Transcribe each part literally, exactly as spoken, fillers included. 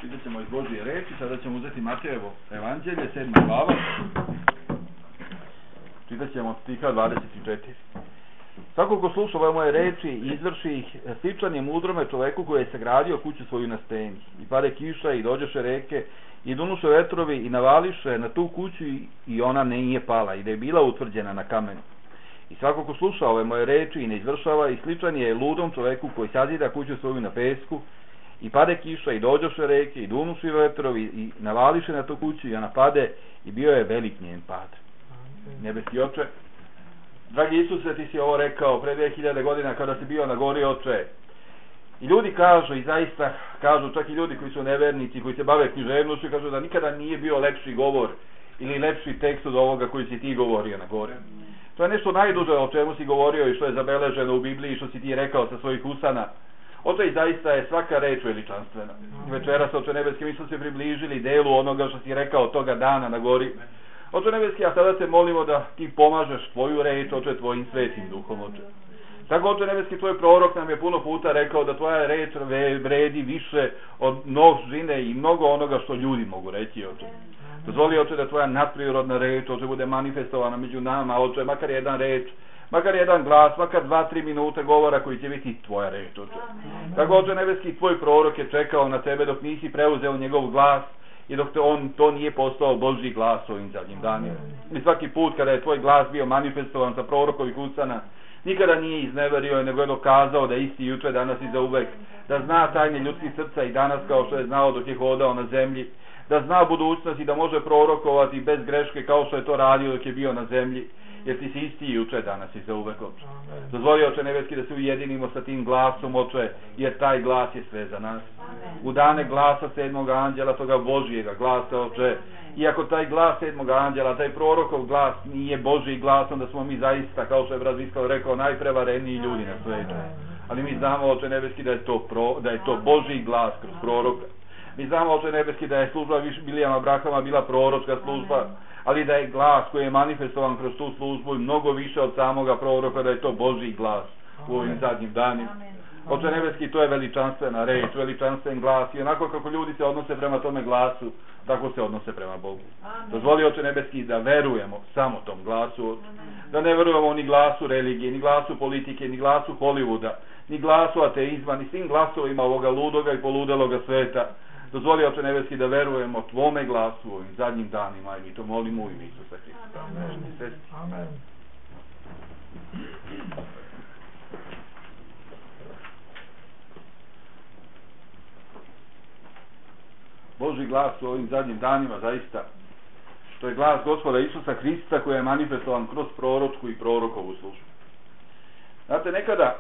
Čitat ćemo iz Božje reči, sada ćemo uzeti Matejevo evanđelje, sedma glava. Čitat ćemo od stiha dvadeset četiri. Svako ko sluša ove moje reči i izvrši ih, sličan je mudrome čoveku koji je sagradio kuću svoju na steni. I pade kiša i dođeše reke i dunuše vetrovi i navališe na tu kuću i ona nije pala i da je bila utvrđena na kamenu. I svako ko sluša ove moje reči i ne izvršava, i sličan je ludom čoveku koji sazida kuću svoju na pesku. I pade kiša i dođoše reke i dunuši vetrovi i navališe na tu kuću i ona pade i bio je velik njen pad. Nebeski Oče, dragi Isuse, ti si ovo rekao pre dve hiljade godina kada si bio na gori, Oče. I ljudi kažu, i zaista kažu, čak i ljudi koji su nevernici, koji se bave književnošću, kažu da nikada nije bio lepši govor ili lepši tekst od ovoga koji si ti govorio na gori. To je nešto najduže o čemu si govorio i što je zabeleženo u Bibliji i što si ti rekao sa svojih usana. Oče, i zaista je svaka reč veličanstvena. Večeras, Oče nebeski, mi smo se približili delu onoga što si rekao toga dana na gori. Oče nebeski, a sada se molimo da ti pomažeš tvoju reč, Oče, tvojim svetim duhom, Oče. Tako, Oče nebeski, tvoj prorok nam je puno puta rekao da tvoja reč vredi više od množine i mnogo onoga što ljudi mogu reći, Oče. Dozvoli, Oče, da tvoja nadprirodna reč, Oče, bude manifestovana među nama, Oče, makar jedan reč, makar jedan glas, makar dva, tri minute govora koji će biti tvoja reč, Oče. Tako, Oče nebeski, tvoj prorok je čekao na tebe dok nisi preuzeo njegov glas i dok te on to nije postao Božji glas ovim zadnjim danima. I svaki put kada je tvoj glas bio manifestovan sa prorokovih usana, nikada nije izneverio, nego je dokazao da isti juče, danas i zauvek, da zna tajne ljudskih srca i danas kao što je znao dok je hodao na zemlji, da zna budućnost i da može prorokovati bez greške kao što je to radio dok je bio na zemlji, jer ti si isti juče, danas i zauvek, Oče. Dozvoli, Oče nebeski, da se ujedinimo sa tim glasom, Oče, jer taj glas je sve za nas. U dane glasa sedmog anđela, toga Božijega glasa, Oče, iako taj glas sedmog anđela, taj prorokov glas nije Božji glas, onda smo mi zaista, kao što je brat Viskal rekao, najprevareniji ljudi na svijetu. Ali mi znamo, Oče nebeski, da je to, pro, da je to Božji glas kroz proroka. Mi znamo, Oče nebeski, da je služba Bilijama Brahama bila proročka služba, ali da je glas koji je manifestovan kroz tu službu i mnogo više od samoga proroka, da je to Božji glas u ovim zadnjim danima. Oče nebeski, to je veličanstvena reč, veličanstven glas i onako kako ljudi se odnose prema tome glasu, tako se odnose prema Bogu. Dozvoli, Oče nebeski, da verujemo samo tom glasu, Oče. Da ne verujemo ni glasu religije, ni glasu politike, ni glasu Hollywooda, ni glasu ateizma, ni svim glasovima ovoga ludoga i poludeloga sveta. Dozvoli, Oče nebeski, da verujemo tvome glasu u ovim zadnjim danima i mi to molimo u ime Isusa Hrista. Amen. Amen. Božji glas u ovim zadnjim danima, zaista, to je glas Gospoda Isusa Hrista koji je manifestovan kroz proročku i prorokovu službu. Znate, nekada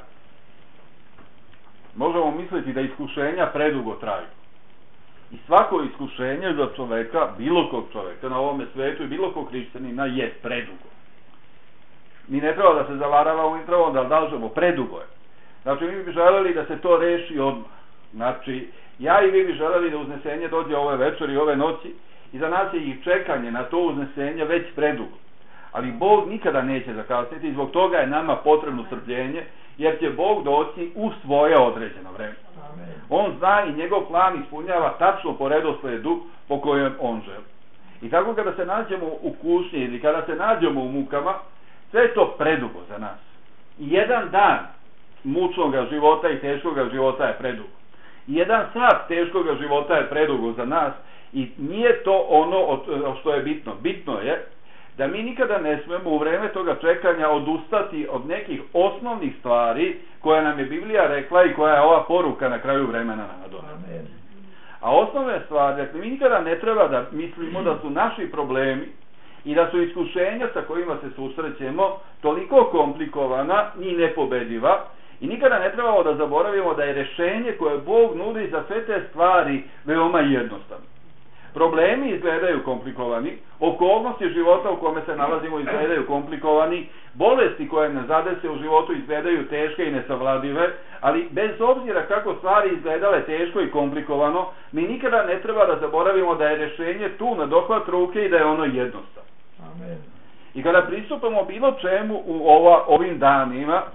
možemo misliti da iskušenja predugo traju. I svako iskušenje za čoveka, bilo kog čoveka na ovome svetu i bilo kog hrišćanina je predugo. Mi ne treba da se zavaravamo, mi treba da dažemo, predugo je. Znači, mi bi želeli da se to reši odmah. Znači, ja i vi bi želeli da uznesenje dođe ove večeri i ove noći i za nas je i čekanje na to uznesenje već predugo. Ali Bog nikada neće zakasniti i zbog toga je nama potrebno strpljenje, jer će Bog doći u svoje određeno vreme. On zna i njegov plan ispunjava tačno po redosledu po kojem on želi. I tako kada se nađemo u kušnji ili kada se nađemo u mukama, sve je to predugo za nas. I jedan dan mučnog života i teškog života je predugo. I jedan sat teškog života je predugo za nas i nije to ono što je bitno. Bitno je da mi nikada ne smemo u vreme toga čekanja odustati od nekih osnovnih stvari koje nam je Biblija rekla i koja je ova poruka na kraju vremena nama donela. A osnovne stvari, dakle, mi nikada ne treba da mislimo da su naši problemi i da su iskušenja sa kojima se susrećemo toliko komplikovana i nepobediva i nikada ne trebamo da zaboravimo da je rešenje koje Bog nudi za sve te stvari veoma jednostavno. Problemi izgledaju komplikovani, okolnosti života u kome se nalazimo izgledaju komplikovani, bolesti koje nas zadese u životu izgledaju teške i nesavladive, ali bez obzira kako stvari izgledale teško i komplikovano, mi nikada ne treba da zaboravimo da je rešenje tu na dohvat ruke i da je ono jednostavno. Amen. I kada pristupamo bilo čemu u ova, ovim danima,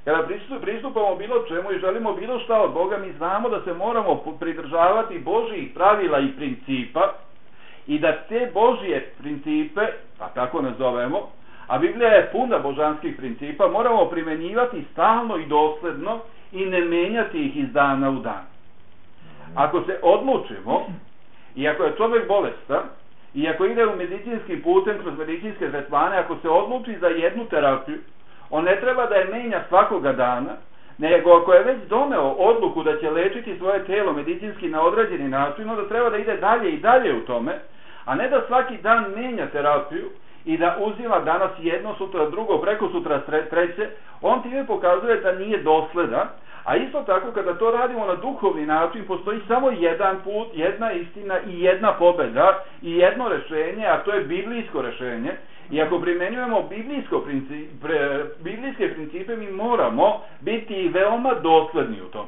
Kada pristupamo bilo čemu i želimo bilo šta od Boga, mi znamo da se moramo pridržavati Božjih pravila i principa i da te Božje principe, pa tako nazovemo, a Biblija je puna božanskih principa, moramo primjenjivati stalno i dosledno i ne menjati ih iz dana u dan. Ako se odlučimo, i ako je čovjek bolestan, i ako ide u medicinski putem kroz medicinske tretmane, ako se odluči za jednu terapiju, on ne treba da je menja svakoga dana, nego ako je već doneo odluku da će lečiti svoje telo medicinski na određeni način, onda treba da ide dalje i dalje u tome, a ne da svaki dan menja terapiju i da uzima danas jedno, sutra drugo, preko sutra treće. On time pokazuje da nije dosledan, a isto tako kada to radimo na duhovni način, postoji samo jedan put, jedna istina i jedna pobeda i jedno rešenje, a to je biblijsko rešenje. I ako primjenjujemo biblijsko princip, pre, biblijske principe, mi moramo biti veoma dosledni u tom.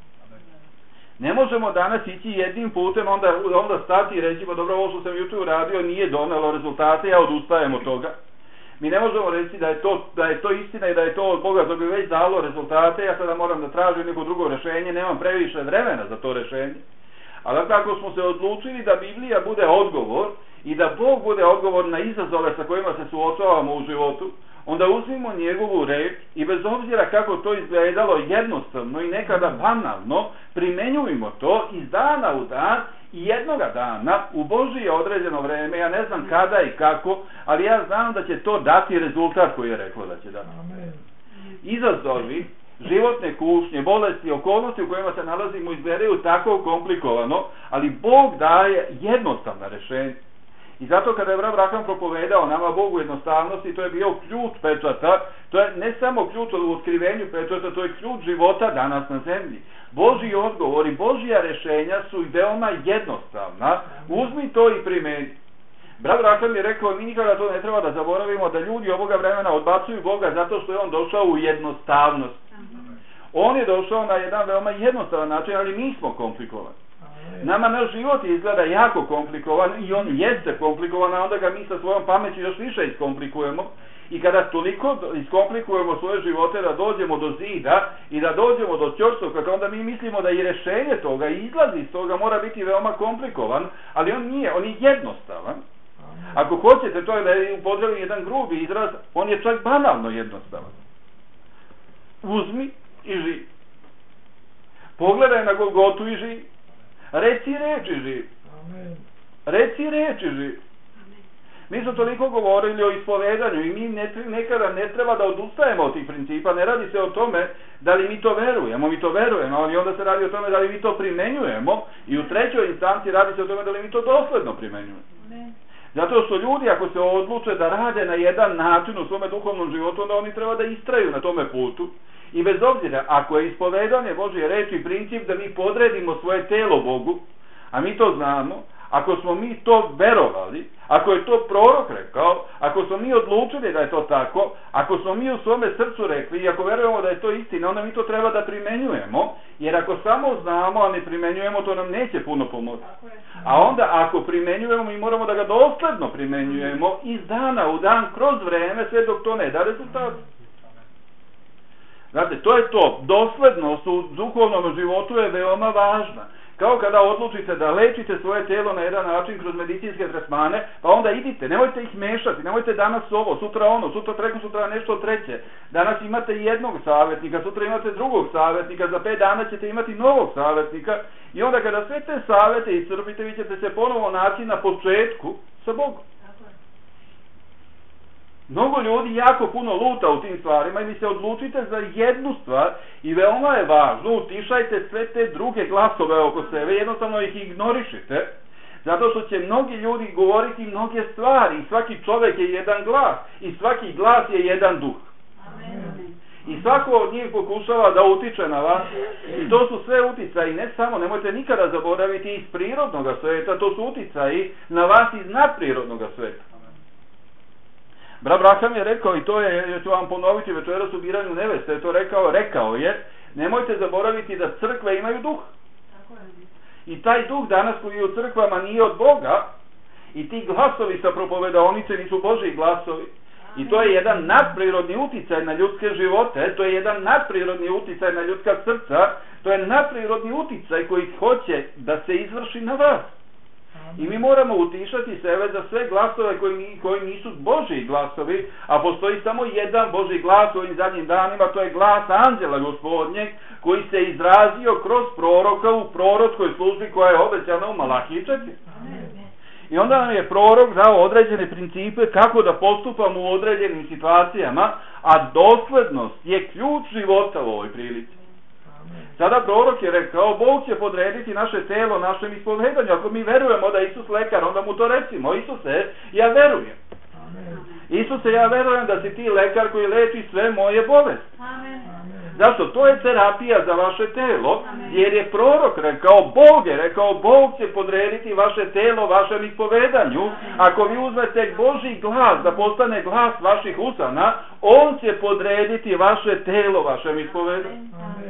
Ne možemo danas ići jednim putem, onda, onda stati i reći, pa dobro, ovo što sam juče uradio nije donelo rezultate, ja odustajem od toga. Mi ne možemo reći da je to, da je to istina i da je to od Boga, da bi već dalo rezultate, ja sada moram da tražim neko drugo rešenje, nemam previše vremena za to rešenje. Ali ako smo se odlučili da Biblija bude odgovor i da Bog bude odgovor na izazove sa kojima se suočavamo u životu, onda uzmimo njegovu reč i bez obzira kako to izgledalo jednostavno i nekada banalno, primenjujemo to iz dana u dan i jednoga dana u Božije određeno vreme, ja ne znam kada i kako, ali ja znam da će to dati rezultat koji je reklo da će dati. Amen. Izazovi, životne kušnje, bolesti, okolnosti u kojima se nalazimo izgledaju tako komplikovano, ali Bog daje jednostavna rešenja. I zato kada je Abraham propovedao nama Bogu jednostavnosti, to je bio ključ pečata, to je ne samo ključ u otkrivenju pečata, to je ključ života danas na zemlji. Božji odgovori, Božja rešenja su veoma jednostavna, uzmi to i primeni. Brat Abraham je rekao, mi nikada to ne treba da zaboravimo, da ljudi ovoga vremena odbacuju Boga zato što je on došao u jednostavnost. On je došao na jedan veoma jednostavan način, ali mi smo komplikovani. Nama naš život izgleda jako komplikovan i on jeste komplikovan, a onda ga mi sa svojom pameću još više iskomplikujemo. I kada toliko iskomplikujemo svoje živote da dođemo do zida i da dođemo do ćorstoka, onda mi mislimo da i rešenje toga i izlaz iz toga mora biti veoma komplikovan, ali on nije, on je jednostavan. Ako hoćete, to je da je upotrebim jedan grubi izraz, on je čak banalno jednostavan. Uzmi i živi. Pogledaj na Golgotu i živi. Reci reči živi. Reci reči živi. Mi smo toliko govorili o ispovedanju i mi ne, nekada ne treba da odustajemo od tih principa. Ne radi se o tome da li mi to verujemo, mi to verujemo, ali onda se radi o tome da li mi to primenjujemo i u trećoj instanci radi se o tome da li mi to dosledno primenjujemo. Zato što ljudi ako se odluče da rade na jedan način u svome duhovnom životu, onda oni treba da istraju na tome putu. I bez obzira, ako je ispovedanje Božje reči princip da mi podredimo svoje telo Bogu, a mi to znamo, ako smo mi to verovali, ako je to prorok rekao, ako smo mi odlučili da je to tako, ako smo mi u svome srcu rekli i ako verujemo da je to istina, onda mi to treba da primenjujemo, jer ako samo znamo, a ne primenjujemo, to nam neće puno pomoći. A onda ako primenjujemo, mi moramo da ga dosledno primenjujemo iz dana u dan, kroz vreme, sve dok to ne da rezultat. Znate, to je to. Doslednost u duhovnom životu je veoma važna. Kao kada odlučite da lečite svoje telo na jedan način kroz medicinske tretmane, pa onda idite, nemojte ih mešati, nemojte danas ovo, sutra ono, sutra preko sutra nešto treće. Danas imate jednog savjetnika, sutra imate drugog savjetnika, za pet dana ćete imati novog savjetnika i onda kada sve te savjete iscrpite, vi ćete se ponovo naći na početku sa Bogom. Mnogo ljudi jako puno luta u tim stvarima i vi se odlučite za jednu stvar i veoma je važno, utišajte sve te druge glasove oko sebe, jednostavno ih ignorišite, zato što će mnogi ljudi govoriti mnoge stvari i svaki čovjek je jedan glas i svaki glas je jedan duh. Amen. I svako od njih pokušava da utiče na vas i to su sve uticaji, ne samo, nemojte nikada zaboraviti iz prirodnog sveta, to su uticaji na vas iz nadprirodnog sveta. Brat Abraham je rekao, i to je, ja ću vam ponoviti večeras u biranju neveste, je to rekao, rekao je, nemojte zaboraviti da crkve imaju duh. I taj duh danas koji je u crkvama nije od Boga, i ti glasovi sa propovedaonice nisu Božji glasovi. I to je jedan nadprirodni uticaj na ljudske živote, to je jedan nadprirodni uticaj na ljudska srca, to je nadprirodni uticaj koji hoće da se izvrši na vas. I mi moramo utišati sebe za sve glasove koji, koji nisu Božji glasovi, a postoji samo jedan Božji glas u ovim zadnjim danima, to je glas anđela Gospodnjeg, koji se izrazio kroz proroka u proročkoj službi koja je obećana u Malahiji četiri. I onda nam je prorok dao određene principe kako da postupamo u određenim situacijama, a doslednost je ključ života u ovoj prilici. Sada prorok je rekao, Bog će podrediti naše telo našem ispovedanju. Ako mi verujemo da je Isus lekar, onda mu to recimo, Isuse, ja verujem. Isuse, ja verujem da si ti lekar koji leči sve moje bolesti. Zašto? To je terapija za vaše telo, jer je prorok rekao, Bog je rekao, Bog će podrediti vaše telo vašem ispovedanju. Ako vi uzmete Božji glas da postane glas vaših usana, on će podrediti vaše telo vašem ispovedanju.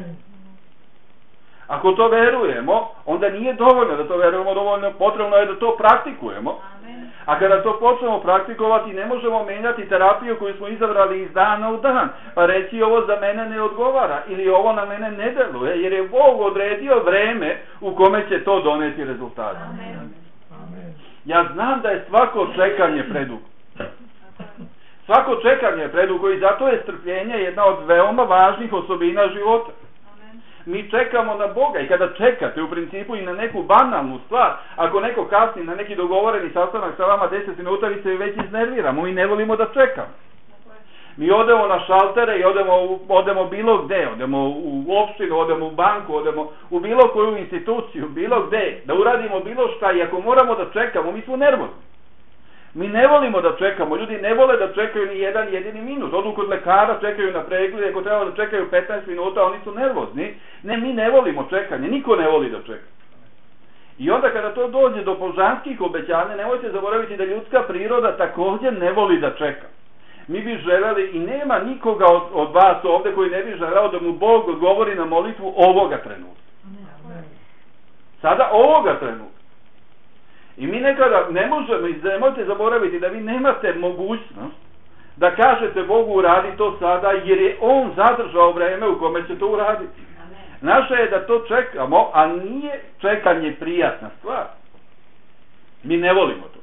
Ako to verujemo, onda nije dovoljno da to verujemo, dovoljno potrebno je da to praktikujemo. A kada to počnemo praktikovati, ne možemo menjati terapiju koju smo izabrali iz dana u dan, pa reći ovo za mene ne odgovara ili ovo na mene ne deluje, jer je Bog odredio vreme u kome će to doneti rezultat. Ja znam da je svako čekanje predugo. Svako čekanje je predugo i zato je strpljenje jedna od veoma važnih osobina života. Mi čekamo na Boga i kada čekate u principu i na neku banalnu stvar, ako neko kasni na neki dogovoreni sastanak sa vama deset minuta, vi se već iznerviramo i ne volimo da čekamo. Mi odemo na šaltere i odemo, odemo bilo gde, odemo u opštinu, odemo u banku, odemo u bilo koju instituciju, bilo gde, da uradimo bilo šta i ako moramo da čekamo, mi smo nervozni. Mi ne volimo da čekamo, ljudi ne vole da čekaju ni jedan jedini minut. Odu kod lekara, čekaju na pregled, ako treba da čekaju petnaest minuta, oni su nervozni. Ne, mi ne volimo čekanje, niko ne voli da čeka. I onda kada to dođe do božanskih obećanja, nemojte zaboraviti da ljudska priroda također ne voli da čeka. Mi bi želeli, i nema nikoga od, od vas ovde koji ne bi želeo da mu Bog odgovori na molitvu ovoga trenutka. Sada ovoga trenutka. I mi nekada ne možemo, i nemojte zaboraviti da vi nemate mogućnost da kažete Bogu uradi to sada, jer je On zadržao vreme u kome će to uraditi. Naše je da to čekamo, a nije čekanje prijatna stvar. Mi ne volimo to.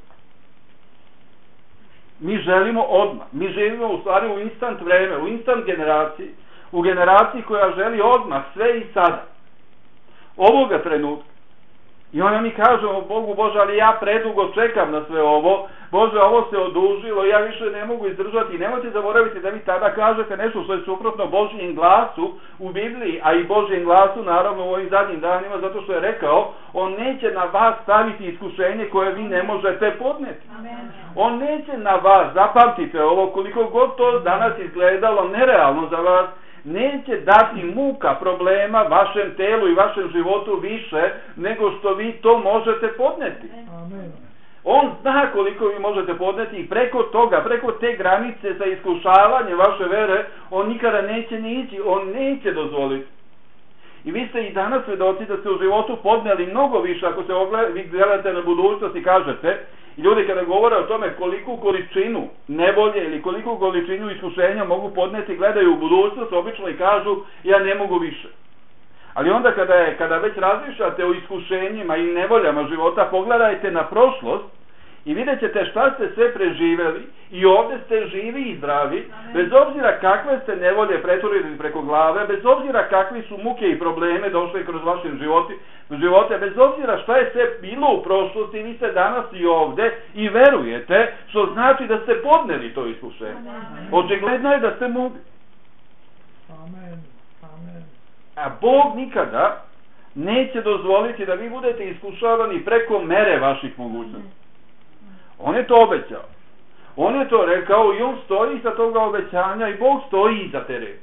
Mi želimo odmah. Mi živimo u stvari u instant vreme, u instant generaciji, u generaciji koja želi odmah, sve i sada. Ovoga trenutka. I onda mi kažemo Bogu, Bože, ali ja predugo čekam na sve ovo, Bože, ovo se odužilo, ja više ne mogu izdržati. I nemojte zaboraviti da vi tada kažete nešto što je suprotno Božjem glasu u Bibliji, a i Božjem glasu naravno u ovim zadnjim danima, zato što je rekao, On neće na vas staviti iskušenje koje vi ne možete podneti. On neće na vas, zapamtite ovo, koliko god to danas izgledalo nerealno za vas, neće dati muka, problema vašem telu i vašem životu više nego što vi to možete podneti. Amen. On zna koliko vi možete podneti i preko toga, preko te granice za iskušavanje vaše vere, on nikada neće ni ići, on neće dozvoliti. I vi ste i danas svedoci da ste u životu podneli mnogo više, ako se ogled, vi gledate na budućnost i kažete, i ljudi kada govore o tome koliku količinu nevolje ili koliku količinu iskušenja mogu podneti, gledaju u budućnost, obično i kažu, ja ne mogu više. Ali onda kada, je, kada već razmišljate o iskušenjima i nevoljama života, pogledajte na prošlost i vidjet ćete šta ste sve preživeli i ovdje ste živi i zdravi, bez obzira kakve ste nevolje preturili preko glave, bez obzira kakvi su muke i probleme došli kroz vaše životi, živote, bez obzira šta je sve bilo u prošlosti, vi ste danas i ovdje i verujete, što znači da ste podneli to iskušenje. Očigledno je da ste mogli. Amen. Amen. A Bog nikada neće dozvoliti da vi budete iskušavani preko mere vaših mogućnosti. On je to obećao. On je to rekao i on stoji iza toga obećanja i Bog stoji iza te reči.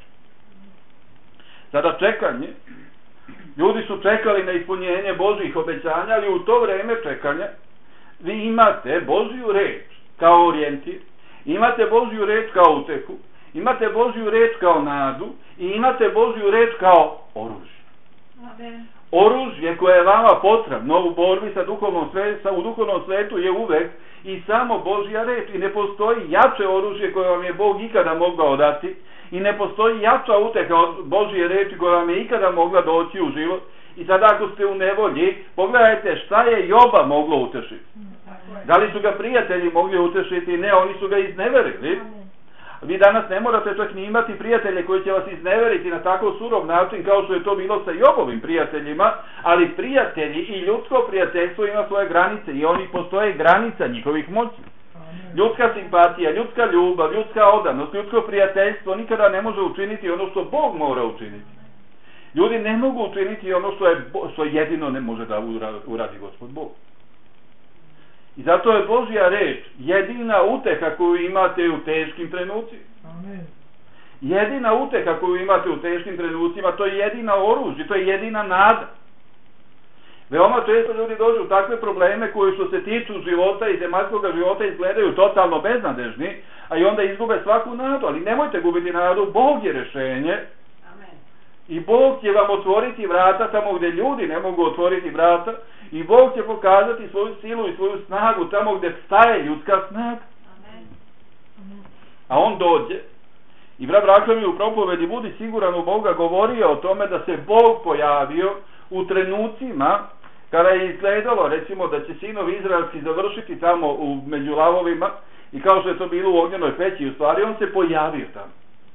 Sada čekanje. Ljudi su čekali na ispunjenje Božjih obećanja, ali u to vreme čekanja vi imate Božju reč kao orijentir, imate Božju reč kao utehu, imate Božju reč kao nadu i imate Božju reč kao oružje. Amen. Oružje koje je vama potrebno u borbi sa duhovnom svetu, u duhovnom svetu je uvek i samo Božja reč. I ne postoji jače oružje koje vam je Bog ikada mogao dati. I ne postoji jača uteha od Božje reči koja vam je ikada mogla doći u život. I sada ako ste u nevolji, pogledajte šta je Joba moglo utešiti. Da li su ga prijatelji mogli utešiti? Ne, oni su ga izneverili. Vi danas ne morate čak ni imati prijatelje koji će vas izneveriti na tako surov način kao što je to bilo sa Jobovim prijateljima, ali prijatelji i ljudsko prijateljstvo ima svoje granice i oni postoje granica njihovih moći. Ljudska simpatija, ljudska ljubav, ljudska odanost, ljudsko prijateljstvo nikada ne može učiniti ono što Bog mora učiniti. Ljudi ne mogu učiniti ono što, je, što jedino ne može da uradi Gospod Bog. I zato je Božja reč jedina uteha koju imate u teškim trenucima. Amen. Jedina uteha koju imate u teškim trenucima, to je jedina oružje, to je jedina nada. Veoma često ljudi dođu u takve probleme koji što se tiču života i zemaljskog života izgledaju totalno beznadežni, a i onda izgube svaku nadu. Ali nemojte gubiti nadu, Bog je rješenje. Amen. I Bog će vam otvoriti vrata tamo gdje ljudi ne mogu otvoriti vrata. I Bog će pokazati svoju silu i svoju snagu tamo gdje staje ljudska snaga. Amen. A on dođe. I brat Braćo mi u propovedi Budi siguran u Boga govorio o tome da se Bog pojavio u trenucima kada je izgledalo recimo da će sinovi izraelski završiti tamo u među lavovima i kao što je to bilo u ognjenoj peći, u stvari on se pojavio tamo.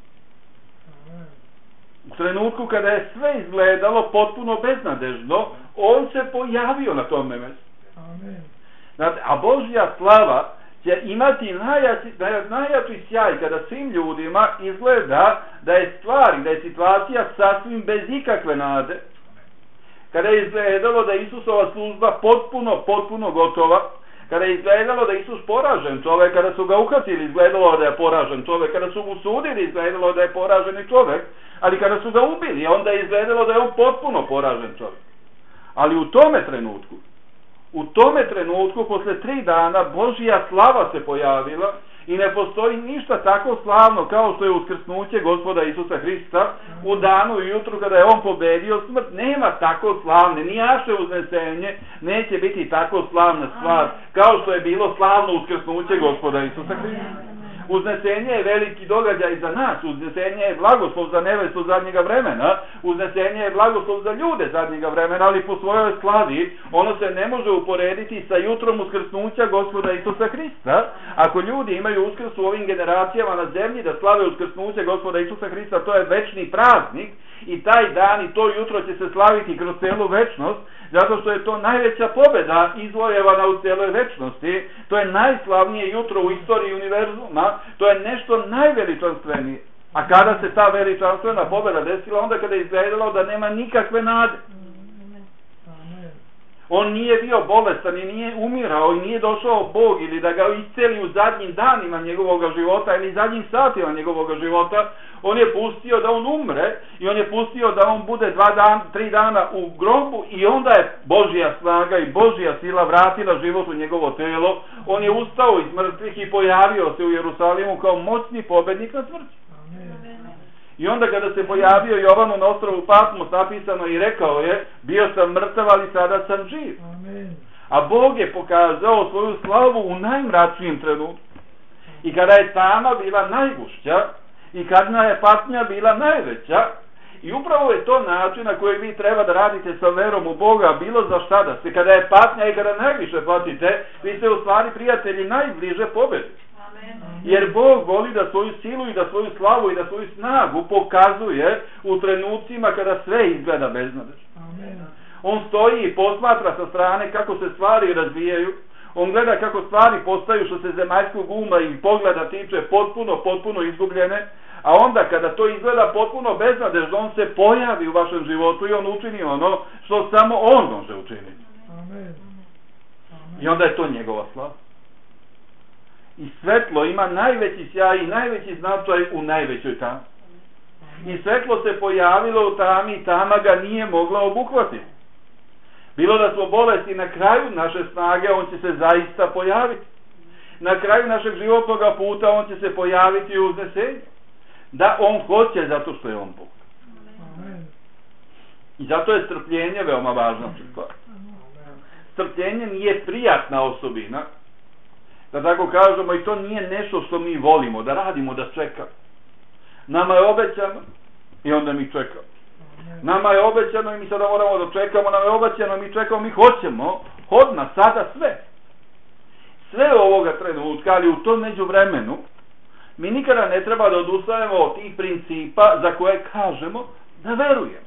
U trenutku kada je sve izgledalo potpuno beznadežno, on se pojavio na tome mjestu. Znate, a Božja slava će imati najjači, najjači sjaj kada svim ljudima izgleda da je stvar, da je situacija sasvim bez ikakve nade. Kada je izgledalo da je Isusova služba potpuno, potpuno gotova, kada je izgledalo da je Isus poražen čovjek, kada su ga uhvatili izgledalo da je poražen čovjek, kada su mu sudili izgledalo da je poraženi čovjek, ali kada su ga ubili onda je izgledalo da je on potpuno poražen čovjek. Ali u tome trenutku, u tome trenutku posle tri dana Božja slava se pojavila i ne postoji ništa tako slavno kao što je uskrsnuće Gospoda Isusa Hrista u danu i jutru kada je on pobedio smrt. Nema tako slavne, ni naše uznesenje neće biti tako slavna stvar kao što je bilo slavno uskrsnuće Gospoda Isusa Hrista. Uznesenje je veliki događaj za nas, uznesenje je blagoslov za nevestu zadnjega vremena, uznesenje je blagoslov za ljude zadnjega vremena, ali po svojoj slavi ono se ne može uporediti sa jutrom uskrsnuća Gospoda Isusa Hrista. Ako ljudi imaju uskrs u ovim generacijama na zemlji da slave uskrsnuće Gospoda Isusa Hrista, to je večni praznik i taj dan i to jutro će se slaviti kroz celu večnost, zato što je to najveća pobjeda izvojevana u cijeloj večnosti. To je najslavnije jutro u istoriji univerzuma, to je nešto najveličanstvenije. A kada se ta veličanstvena pobjeda desila? Onda kada je izgledalo da nema nikakve nade. On nije bio bolestan i nije umirao i nije došao Bog ili da ga isceli u zadnjim danima njegovog života ili zadnjim satima njegovog života. On je pustio da on umre i on je pustio da on bude dva dan, tri dana u grobu i onda je Božja snaga i Božja sila vratila život u njegovo telo. On je ustao iz mrtvih i pojavio se u Jerusalimu kao moćni pobednik na smrti. I onda kada se pojavio Jovanu na ostrvu Patmos, napisano i rekao je, bio sam mrtav, ali sada sam živ. Amen. A Bog je pokazao svoju slavu u najmračnijem trenutku. I kada je tama bila najgušća i kada je patnja bila najveća, i upravo je to način na koji vi treba da radite sa verom u Boga, bilo za šta da ste. Kada je patnja i kada najviše patite, vi ste u stvari prijatelji najbliže pobedi. Jer Bog voli da svoju silu i da svoju slavu i da svoju snagu pokazuje u trenucima kada sve izgleda beznadežno. On stoji i posmatra sa strane kako se stvari razvijaju. On gleda kako stvari postaju što se zemaljskog uma i pogleda tiče potpuno, potpuno izgubljene. A onda kada to izgleda potpuno beznadežno, on se pojavi u vašem životu i on učini ono što samo on može učiniti. I onda je to njegova slava. I svetlo ima najveći sjaj i najveći značaj u najvećoj tami. I svetlo se pojavilo u tami i tama ga nije mogla obuhvatiti. Bilo da smo bolesti, na kraju naše snage on će se zaista pojaviti. Na kraju našeg životnog puta on će se pojaviti u uznesenju. Da on hoće zato što je on Bog. I zato je strpljenje veoma važna stvar. Strpljenje nije prijatna osobina. da tako kažemo, i to nije nešto što mi volimo, da radimo, da čekamo. Nama je obećano i onda mi čekamo. Nama je obećano i mi sada moramo da čekamo, nama je obećano, mi čekamo, mi hoćemo, odmah, sada sve. Sve ovoga trenutka, ali u tom međuvremenu, mi nikada ne treba da odustanemo od tih principa za koje kažemo da verujemo.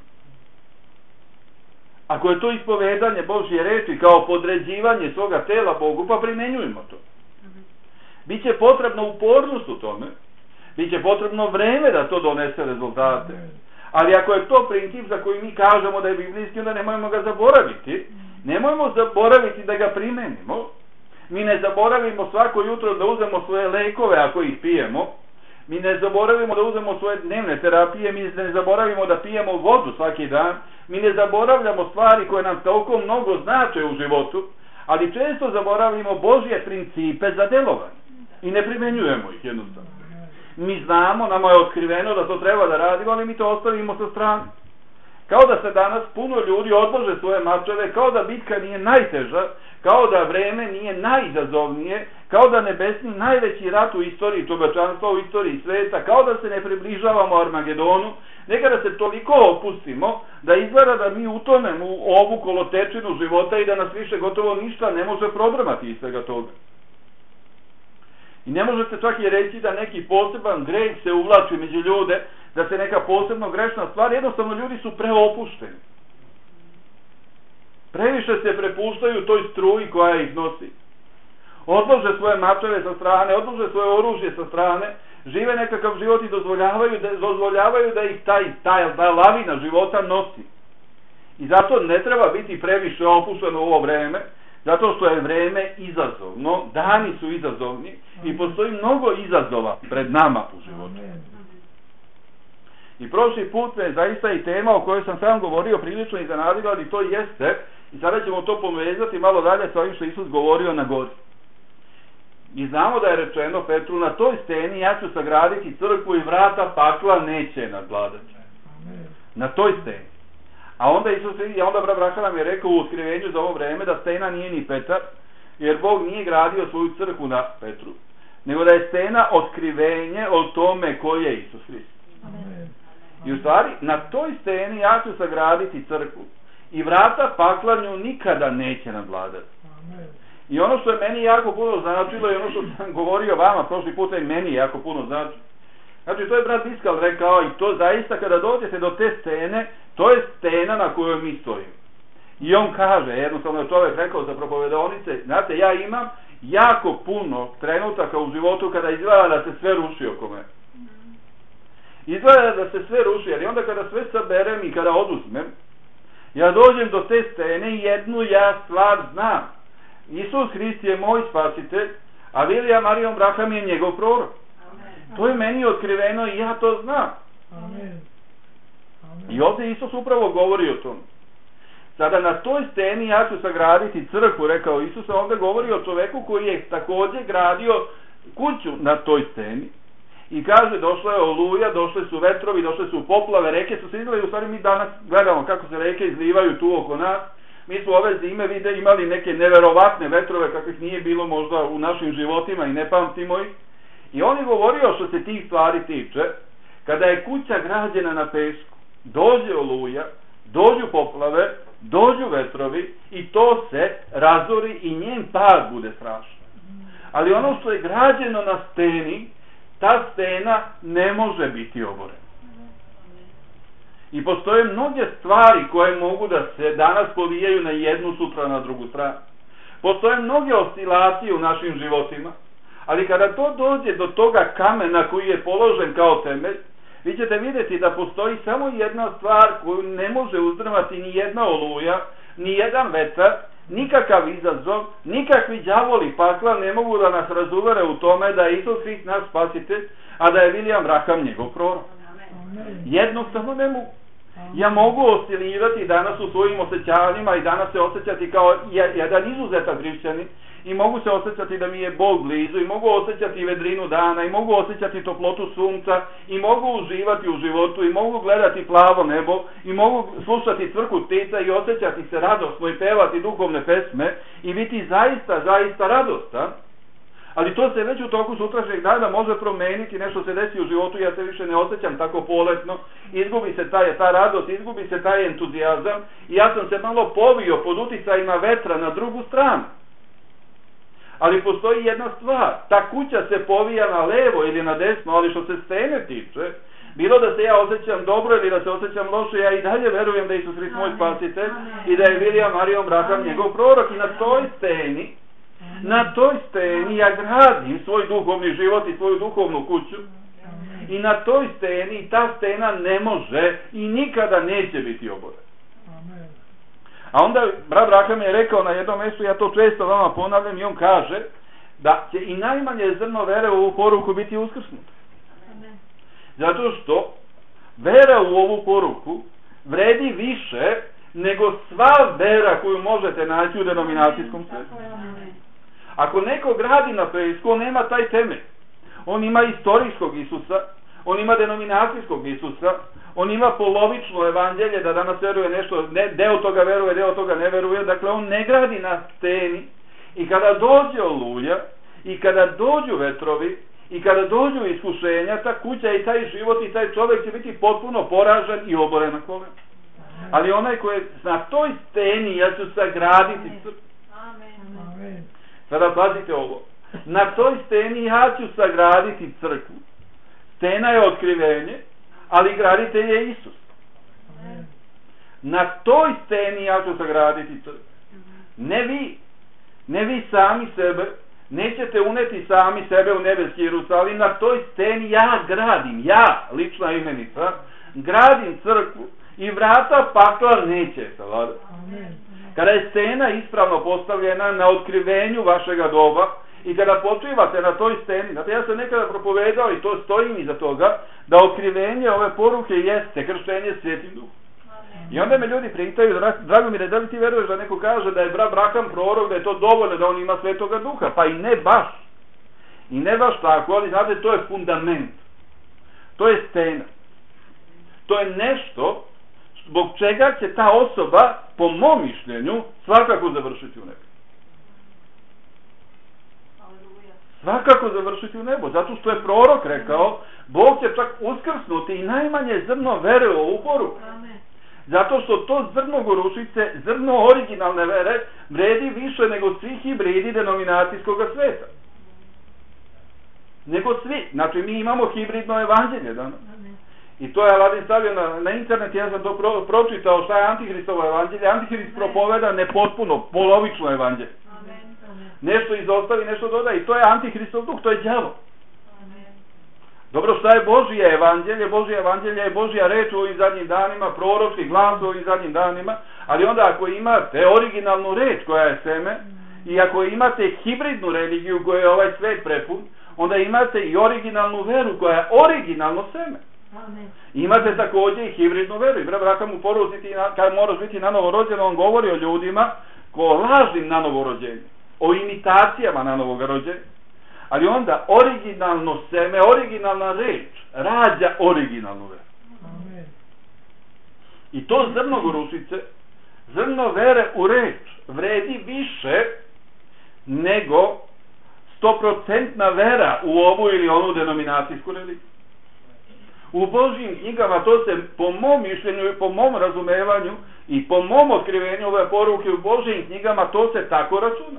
Ako je to ispovedanje Božje reči kao podređivanje svoga tela Bogu, pa primenjujemo to. Biće potrebno upornost u tome, biće potrebno vreme da to donese rezultate. Ali ako je to princip za koji mi kažemo da je biblijski, onda nemojmo ga zaboraviti. Nemojmo zaboraviti da ga primenimo. Mi ne zaboravimo svako jutro da uzmemo svoje lekove ako ih pijemo. Mi ne zaboravimo da uzmemo svoje dnevne terapije. Mi ne zaboravimo da pijemo vodu svaki dan. Mi ne zaboravljamo stvari koje nam toliko mnogo znače u životu. Ali često zaboravimo Božje principe za delovanje. I ne primenjujemo ih jednostavno. Mi znamo, nama je otkriveno da to treba da radimo, ali mi to ostavimo sa strane. Kao da se danas puno ljudi odlože svoje mačeve, kao da bitka nije najteža, kao da vreme nije najizazovnije, kao da nebesni najveći rat u istoriji čovečanstva, u istoriji sveta, kao da se ne približavamo Armagedonu, nekada se toliko opustimo da izgleda da mi utonemo u ovu kolotečinu života i da nas više gotovo ništa ne može prodrmati iz svega toga. I ne možete čak i reći da neki poseban greh se uvlači među ljude, da se neka posebno grešna stvar, jednostavno ljudi su preopušteni. Previše se prepuštaju toj struji koja ih nosi. Odlože svoje mačeve sa strane, odlože svoje oružje sa strane, žive nekakav život i dozvoljavaju da, dozvoljavaju da ih taj, taj, ta lavina života nosi. I zato ne treba biti previše opušteno u ovo vreme, zato što je vreme izazovno, dani su izazovni i postoji mnogo izazova pred nama u životu. I prošli put me zaista i tema o kojoj sam sam govorio prilično iznenadila, ali to jeste, i sada ćemo to povezati malo dalje sa ovim što Isus govorio na gori. I znamo da je rečeno Petru, na toj steni ja ću sagraditi crkvu i vrata pakla neće nadvladati. Na toj steni. A onda Isus, i onda braća nam je rekao u otkrivenju za ovo vreme da stena nije ni Petar, jer Bog nije gradio svoju crkvu na Petru, nego da je stena otkrivenje o tome ko je Isus Hrist. I u stvari, na toj steni ja ću sagraditi crkvu i vrata pakla nju nikada neće nadvladati. I ono što je meni jako puno značilo i ono što sam govorio vama prošli puta i meni jako puno znači. Znači, to je brat Biskal rekao i to zaista kada dođete do te stene, to je stena na kojoj mi stojimo. I on kaže, jednostavno je čovjek rekao za propovedonice, znate, ja imam jako puno trenutaka u životu kada izgleda da se sve ruši oko mene. Izgleda da se sve ruši, ali onda kada sve saberem i kada oduzmem, ja dođem do te stene i jednu ja stvar znam. Isus Hrist je moj spasitelj, a Vilija Marijom Braham je njegov prorok. To je meni otkriveno i ja to znam. Amen. Amen. I ovdje Isus upravo govori o tom. Sada na toj steni ja ću sagraditi crkvu, rekao Isus, a ovdje govori o čoveku koji je također gradio kuću na toj steni. I kaže, došla je oluja, došle su vetrovi, došle su poplave, reke su se izlile, u stvari mi danas gledamo kako se reke izlivaju tu oko nas. Mi smo ove zime vide imali neke neverovatne vetrove kakvih nije bilo možda u našim životima i ne pamtimo ih. I on je govorio što se tih stvari tiče, kada je kuća građena na pesku, dođe oluja, dođu poplave, dođu vetrovi i to se razori i njen pad bude strašan. Ali ono što je građeno na steni, ta stena ne može biti oborena. I postoje mnoge stvari koje mogu da se danas povijaju na jednu, sutra na drugu stranu. Postoje mnoge oscilacije u našim životima, ali kada to dođe do toga kamena koji je položen kao temelj, vi ćete vidjeti da postoji samo jedna stvar koju ne može uzdrmati ni jedna oluja, ni jedan vetar, nikakav izazov, nikakvi đavoli pakla ne mogu da nas razuvere u tome da je Isus Hrist naš spasitelj, a da je William Branham njegov prorok. Jednostavno ne mogu. Ja mogu oscilirati danas u svojim osjećanjima i danas se osjećati kao jedan izuzetan hrišćanin i mogu se osjećati da mi je Bog blizu i mogu osjećati vedrinu dana i mogu osjećati toplotu sunca i mogu uživati u životu i mogu gledati plavo nebo i mogu slušati crku ptica i osjećati se radosno i pevati duhovne pesme i biti zaista, zaista radostan, Ali to se već u toku sutrašnjeg dana može promeniti, nešto se desi u životu, ja se više ne osjećam tako poletno, izgubi se taj, ta radost, izgubi se taj entuzijazam i ja sam se malo povio pod uticajima vetra na drugu stranu. Ali postoji jedna stvar, ta kuća se povija na levo ili na desno, ali što se stene tiče, bilo da se ja osjećam dobro ili da se osjećam loše, ja i dalje verujem da je Isus Hrist moj spasitelj i da je William Marion Branham njegov prorok i na toj steni, na toj steni ja gradim svoj duhovni život i svoju duhovnu kuću i na toj steni ta stena ne može i nikada neće biti oborena. A onda brat Branham je rekao na jednom mjestu, ja to često vama ponavljam i on kaže da će i najmanje zrno vere u ovu poruku biti uskrsnuto. Zato što vera u ovu poruku vredi više nego sva vera koju možete naći u denominacijskom svijetu. Ako neko gradi na pesku, on nema taj temelj. On ima istorijskog Isusa, on ima denominacijskog Isusa, on ima polovično evanđelje da danas veruje nešto, ne, deo toga veruje, deo toga ne veruje, dakle on ne gradi na steni i kada dođe oluja i kada dođu vetrovi i kada dođu iskušenja, ta kuća i taj život i taj čovjek će biti potpuno poražen i oboren na kolen. Ali onaj koji je na toj steni, ja ću sagraditi crkvu. Amen. Sada pazite ovo. Na toj steni ja ću sagraditi crkvu. Stena je otkrivenje, ali graditelj je Isus. Amen. Na toj steni ja ću sagraditi crkvu. Ne vi, ne vi sami sebe, nećete uneti sami sebe u nebeski Jerusalim, na toj steni ja gradim, ja, lična imenica, gradim crkvu i vrata pakla neće savladati. Kada je stena ispravno postavljena na otkrivenju vašega doba i kada počivate na toj steni, znate, ja sam nekada propovedao i to stojim iza toga, da otkrivenje ove poruke jeste krštenje Svetim Duhom. I onda me ljudi pitaju, drago mi je, da li ti veruješ da neko kaže da je brat Branham prorok, da je to dovoljno da on ima Svetoga Duha? Pa i ne baš. I ne baš tako, ali znate, to je fundament. To je stena. To je nešto zbog čega će ta osoba, po mom mišljenju, svakako završiti u nebo. Svakako završiti u nebo, zato što je prorok rekao, Bog će čak uskrsnuti i najmanje zrno vere u ovu poruku. Zato što to zrno gorušice, zrno originalne vere, vredi više nego svi hibridi denominacijskog sveta. Nego svi. Znači, mi imamo hibridno evanđelje danas. I to je Aladin stavio na, na internet, ja sam to pro, pročitao šta je Antihristovo evanđelje. Antihrist propoveda nepotpuno, polovično evanđelje. Nešto izostavi, nešto doda i to je Antihristov duh, to je đavo. Dobro, šta je Božje evanđelje? Božje evanđelje je Božja reč u ovim zadnjim danima, proročki glas u ovim zadnjim danima, ali onda ako imate originalnu reč koja je seme i ako imate hibridnu religiju koja je ovaj svet prepun, onda imate i originalnu veru koja je originalno seme. Amen. Imate također i hibridnu veru. I brat Branham mu poruci, kad moraš biti nanovo rođen, on govori o ljudima ko lažnim nanovo rođenjem, o imitacijama nanovog rođenja. Ali onda originalno seme, originalna reč rađa originalnu veru. Amen. I to zrno gorušice, zrno vere u reč vredi više nego stoprocentna vera u ovu ili onu denominacijsku religiju. U Božjim knjigama to se po mom mišljenju i po mom razumevanju i po mom otkrivenju ove poruke u Božjim knjigama to se tako računa.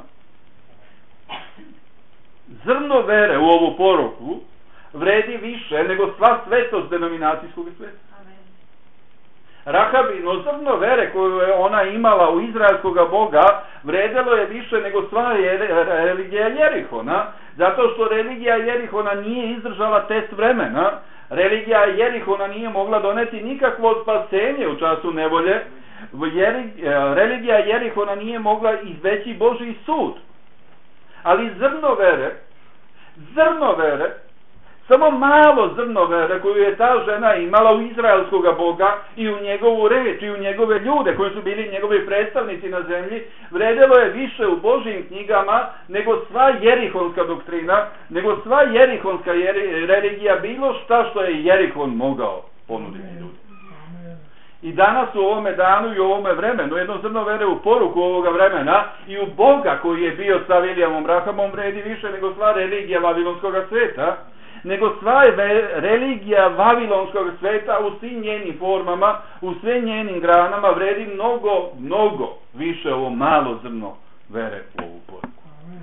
Zrno vere u ovu poruku vredi više nego sva svetost denominacijskog sveta. Rahabino zrno vere koju je ona imala u izraelskoga Boga vredelo je više nego sva religija Jerihona, zato što religija Jerihona nije izdržala test vremena. Religija Jerihona nije mogla doneti nikakvo spasenje u času nevolje. Religija Jerihona nije mogla izbeći Božji sud. Ali zrno vere, zrno vere, samo malo zrno vere koju je ta žena imala u izraelskoga Boga i u njegovu reč i u njegove ljude koji su bili njegovi predstavnici na zemlji, vredelo je više u Božjim knjigama nego sva jerihonska doktrina, nego sva jerihonska jeri, religija, bilo šta što je Jerihon mogao ponuditi ljudi. I danas u ovome danu i u ovome vremenu jedno zrno vere u poruku ovoga vremena i u Boga koji je bio sa Williamom Branhamom vredi više nego sva religija Vavilonskog sveta, nego sva je religija Vavilonskog sveta u svim njenim formama, u svim njenim granama vredi mnogo, mnogo više ovo malo zrno vere u ovu poruku.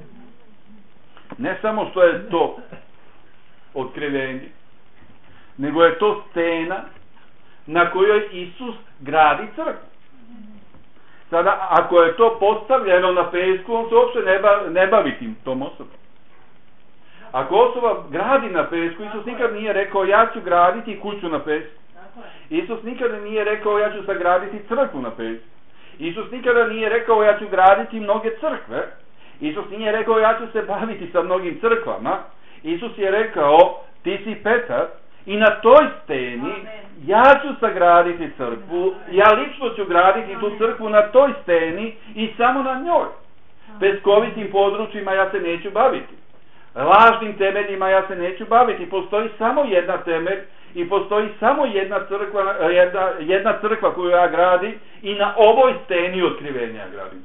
Ne samo što je to otkrivenje, nego je to stena na kojoj Isus gradi crkvu. Sada, ako je to postavljeno na pesku, on se uopšte ne, ba, ne bavi tim tom osobom. Ako osoba gradi na pesku, Isus nikad nije rekao ja ću graditi kuću na pesku. Isus nikada nije rekao ja ću sagraditi crkvu na pesku. Isus nikada nije rekao ja ću graditi mnoge crkve. Isus nije rekao ja ću se baviti sa mnogim crkvama. Isus je rekao ti si Petar i na toj steni ja ću sagraditi crkvu, ja lično ću graditi tu crkvu na toj steni i samo na njoj. Peskovitim područjima ja se neću baviti. Lažnim temeljima ja se neću baviti. Postoji samo jedna temelj i postoji samo jedna crkva, jedna, jedna crkva koju ja gradim i na ovoj steni otkrivenja ja gradim.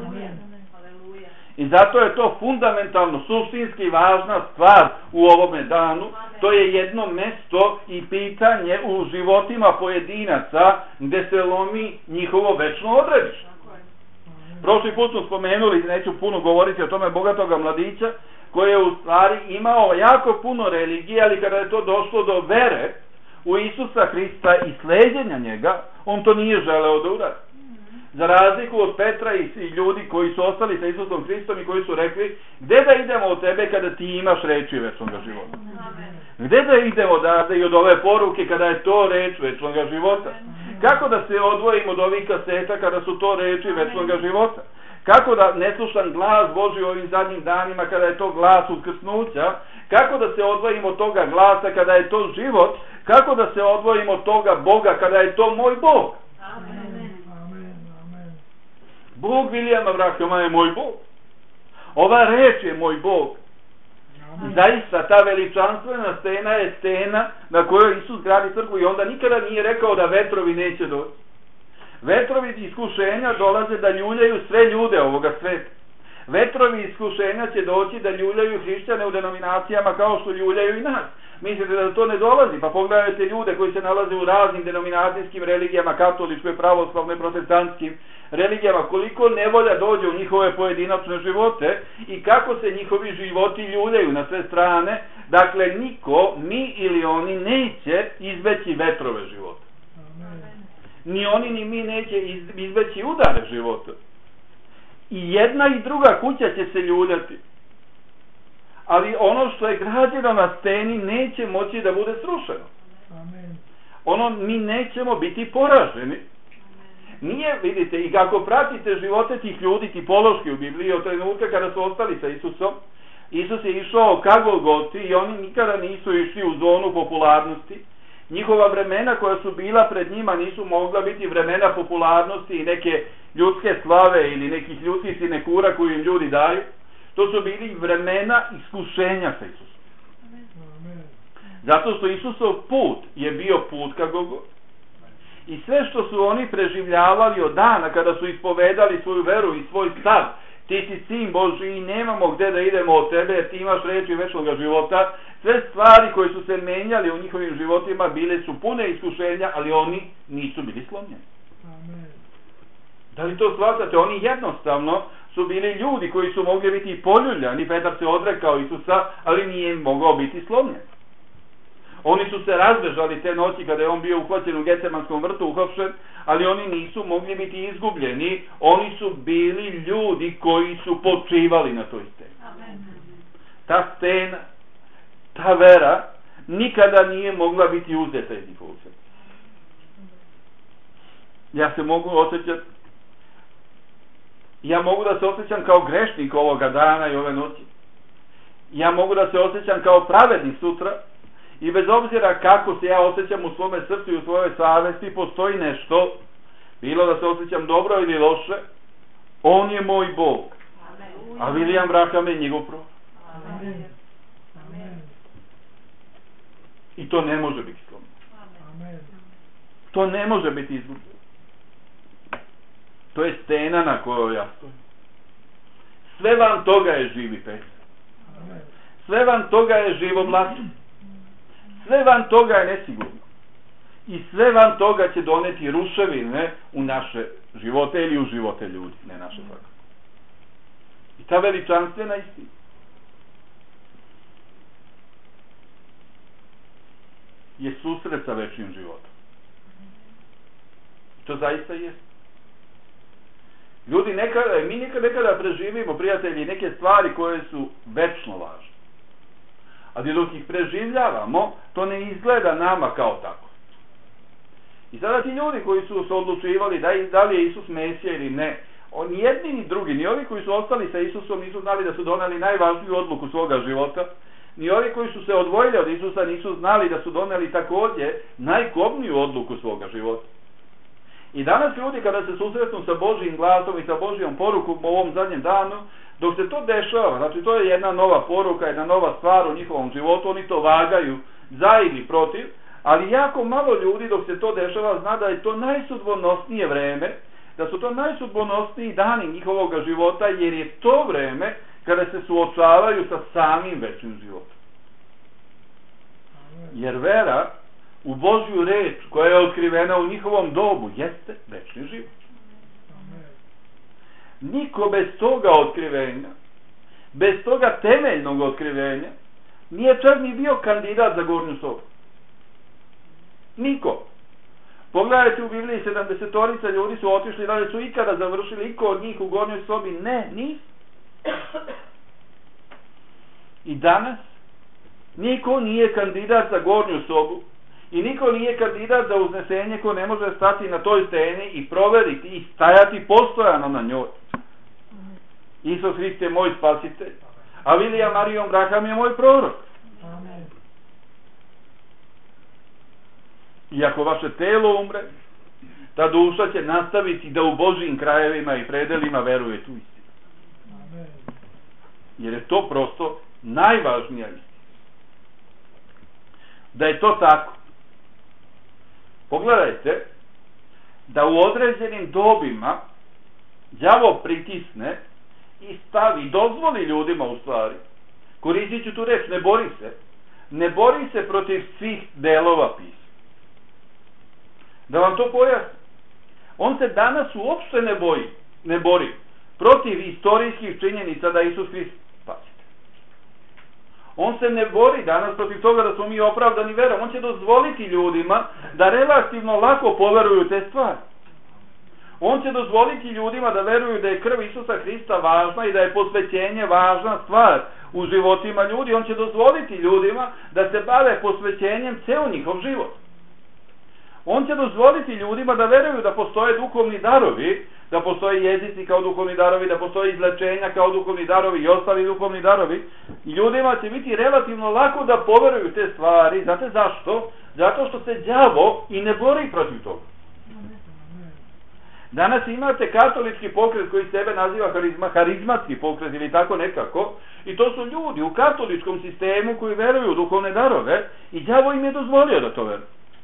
I zato je to fundamentalno, suštinski važna stvar u ovome danu. To je jedno mesto i pitanje u životima pojedinaca gdje se lomi njihovo večno odredište. Prošli put smo spomenuli, neću puno govoriti o tome, bogatoga mladića koji je u stvari imao jako puno religije, ali kada je to došlo do vere u Isusa Hrista i sleđenja njega, on to nije želeo da uradi. Za razliku od Petra i ljudi koji su ostali sa Isusom Hristom i koji su rekli gde da idemo od tebe kada ti imaš reči večnog života? Gde da idemo odavde i od ove poruke kada je to reč večnog života? Kako da se odvojimo od ovih kaseta kada su to reči večnog života? Kako da ne slušam glas Božji u ovim zadnjim danima kada je to glas uskrsnuća? Kako da se odvojimo od toga glasa kada je to život? Kako da se odvojimo od toga Boga kada je to moj Bog? Amen. Bog Williama Branhama je moj Bog. Ova reč je moj Bog. Zaista ta veličanstvena stena je stena na kojoj Isus gradi crkvu i onda nikada nije rekao da vetrovi neće doći. Vetrovi iskušenja dolaze da ljuljaju sve ljude ovoga sveta. Vetrovi iskušenja će doći da ljuljaju hrišćane u denominacijama kao što ljuljaju i nas. Mislite da to ne dolazi? Pa pogledajte ljude koji se nalaze u raznim denominacijskim religijama, katoličkoj, pravoslavnoj, protestantskim religijama, koliko nevolja dođe u njihove pojedinačne živote i kako se njihovi životi ljuljaju na sve strane. Dakle, niko, mi ili oni, neće izbeći vetrove života. Ni oni ni mi neće izbeći udare života. I jedna i druga kuća će se ljuljati. Ali ono što je građeno na steni neće moći da bude srušeno. Ono, mi nećemo biti poraženi. Nije, vidite, i kako pratite živote tih ljudi tipološki u Bibliji od trenutka kada su ostali sa Isusom, Isus je išao ka Golgoti i oni nikada nisu išli u zonu popularnosti. Njihova vremena koja su bila pred njima nisu mogla biti vremena popularnosti i neke ljudske slave ili nekih ljudskih sinekura koju im ljudi daju. To su bili vremena iskušenja sa Isusom. Zato što Isusov put je bio put ka Golgoti. I sve što su oni preživljavali od dana kada su ispovedali svoju veru i svoj stav, ti si sin Božji i nemamo gde da idemo od tebe jer ti imaš reči večnog života, sve stvari koje su se menjali u njihovim životima bile su pune iskušenja, ali oni nisu bili slomljeni. Amen. Da li to shvatate? Oni jednostavno su bili ljudi koji su mogli biti poljuljani. Petar se odrekao Isusa, ali nije mogao biti slomljen. Oni su se razbežali te noći kada je on bio uhvaćen u Getsemanskom vrtu, uhapšen, ali oni nisu mogli biti izgubljeni. Oni su bili ljudi koji su počivali na toj steni. Amen. Ta stena, ta vera nikada nije mogla biti uzeta iz njihovog srca. Ja se mogu osjećati, ja mogu da se osjećam kao grešnik ovoga dana i ove noći. Ja mogu da se osjećam kao pravednik sutra. I bez obzira kako se ja osjećam u svome srcu i u svojoj savesti, postoji nešto, bilo da se osjećam dobro ili loše, on je moj Bog. Amen. A William Branham je njegov prorok. Amen. Amen. I to ne može biti slomljeno. To ne može biti izgubljeno. To je stena na kojoj ja stojim. Sve van toga je živi pesak. Sve van toga je živo blato. Sve van toga je nesigurno. I sve van toga će doneti ruševine u naše živote ili u živote ljudi, ne naše svakako. I ta veličanstvena istina. Je susret sa večnim životom. To zaista je. Ljudi nekada, mi nekada, nekada preživimo, prijatelji, neke stvari koje su večno važne. Ali dok ih preživljavamo, to ne izgleda nama kao tako. I sada ti ljudi koji su se odlučivali da, da li je Isus Mesija ili ne, ni jedni ni drugi, ni ovi koji su ostali sa Isusom nisu znali da su doneli najvažniju odluku svoga života, ni ovi koji su se odvojili od Isusa nisu znali da su doneli također najkobniju odluku svoga života. I danas ljudi kada se susretnu sa Božjim glasom i sa Božjom porukom u ovom zadnjem danu, dok se to dešava, znači to je jedna nova poruka, jedna nova stvar u njihovom životu, oni to vagaju za ili protiv, ali jako malo ljudi dok se to dešava zna da je to najsudbonosnije vreme, da su to najsudbonosniji dani njihovog života, jer je to vreme kada se suočavaju sa samim večnim životom. Jer vera u Božju reč koja je otkrivena u njihovom dobu jeste večni život. Niko bez toga otkrivenja, bez toga temeljnog otkrivenja, nije čak ni bio kandidat za gornju sobu. Niko. Pogledajte u Bibliji, sedamdesetorica ljudi su otišli, da li su ikada završili iko od njih u gornjoj sobi? Ne, nisu. I danas niko nije kandidat za gornju sobu i niko nije kandidat za uznesenje ko ne može stati na toj steni i proveriti i stajati postojano na njoj. Isus Hrist je moj spasitelj, a Vilija Marijom Braham je moj prorok. Amen. I ako vaše telo umre, ta duša će nastaviti da u Božjim krajevima i predelima veruje tu istinu. Amen. Jer je to prosto najvažnija istina. Da je to tako. Pogledajte da u određenim dobima đavo pritisne i stavi, dozvoli ljudima u stvari, koristit ću tu reč, ne bori se, ne bori se protiv svih delova pisma. Da vam to pojasnim. On se danas uopšte ne boji, ne bori protiv istorijskih činjenica da Isus Hrist spasitelj. On se ne bori danas protiv toga da smo mi opravdani verom. On će dozvoliti ljudima da relativno lako poveruju te stvari. On će dozvoliti ljudima da veruju da je krv Isusa Hrista važna i da je posvećenje važna stvar u životima ljudi. On će dozvoliti ljudima da se bave posvećenjem ceo njihov život. On će dozvoliti ljudima da veruju da postoje duhovni darovi, da postoje jezici kao duhovni darovi, da postoje izlečenja kao duhovni darovi i ostali duhovni darovi. I ljudima će biti relativno lako da poveruju te stvari. Znate zašto? Zato što se đavo i ne bori protiv toga. Danas imate katolički pokret koji sebe naziva harizma, harizmatski pokret ili tako nekako, i to su ljudi u katoličkom sistemu koji veruju u duhovne darove i đavo im je dozvolio da to veruju.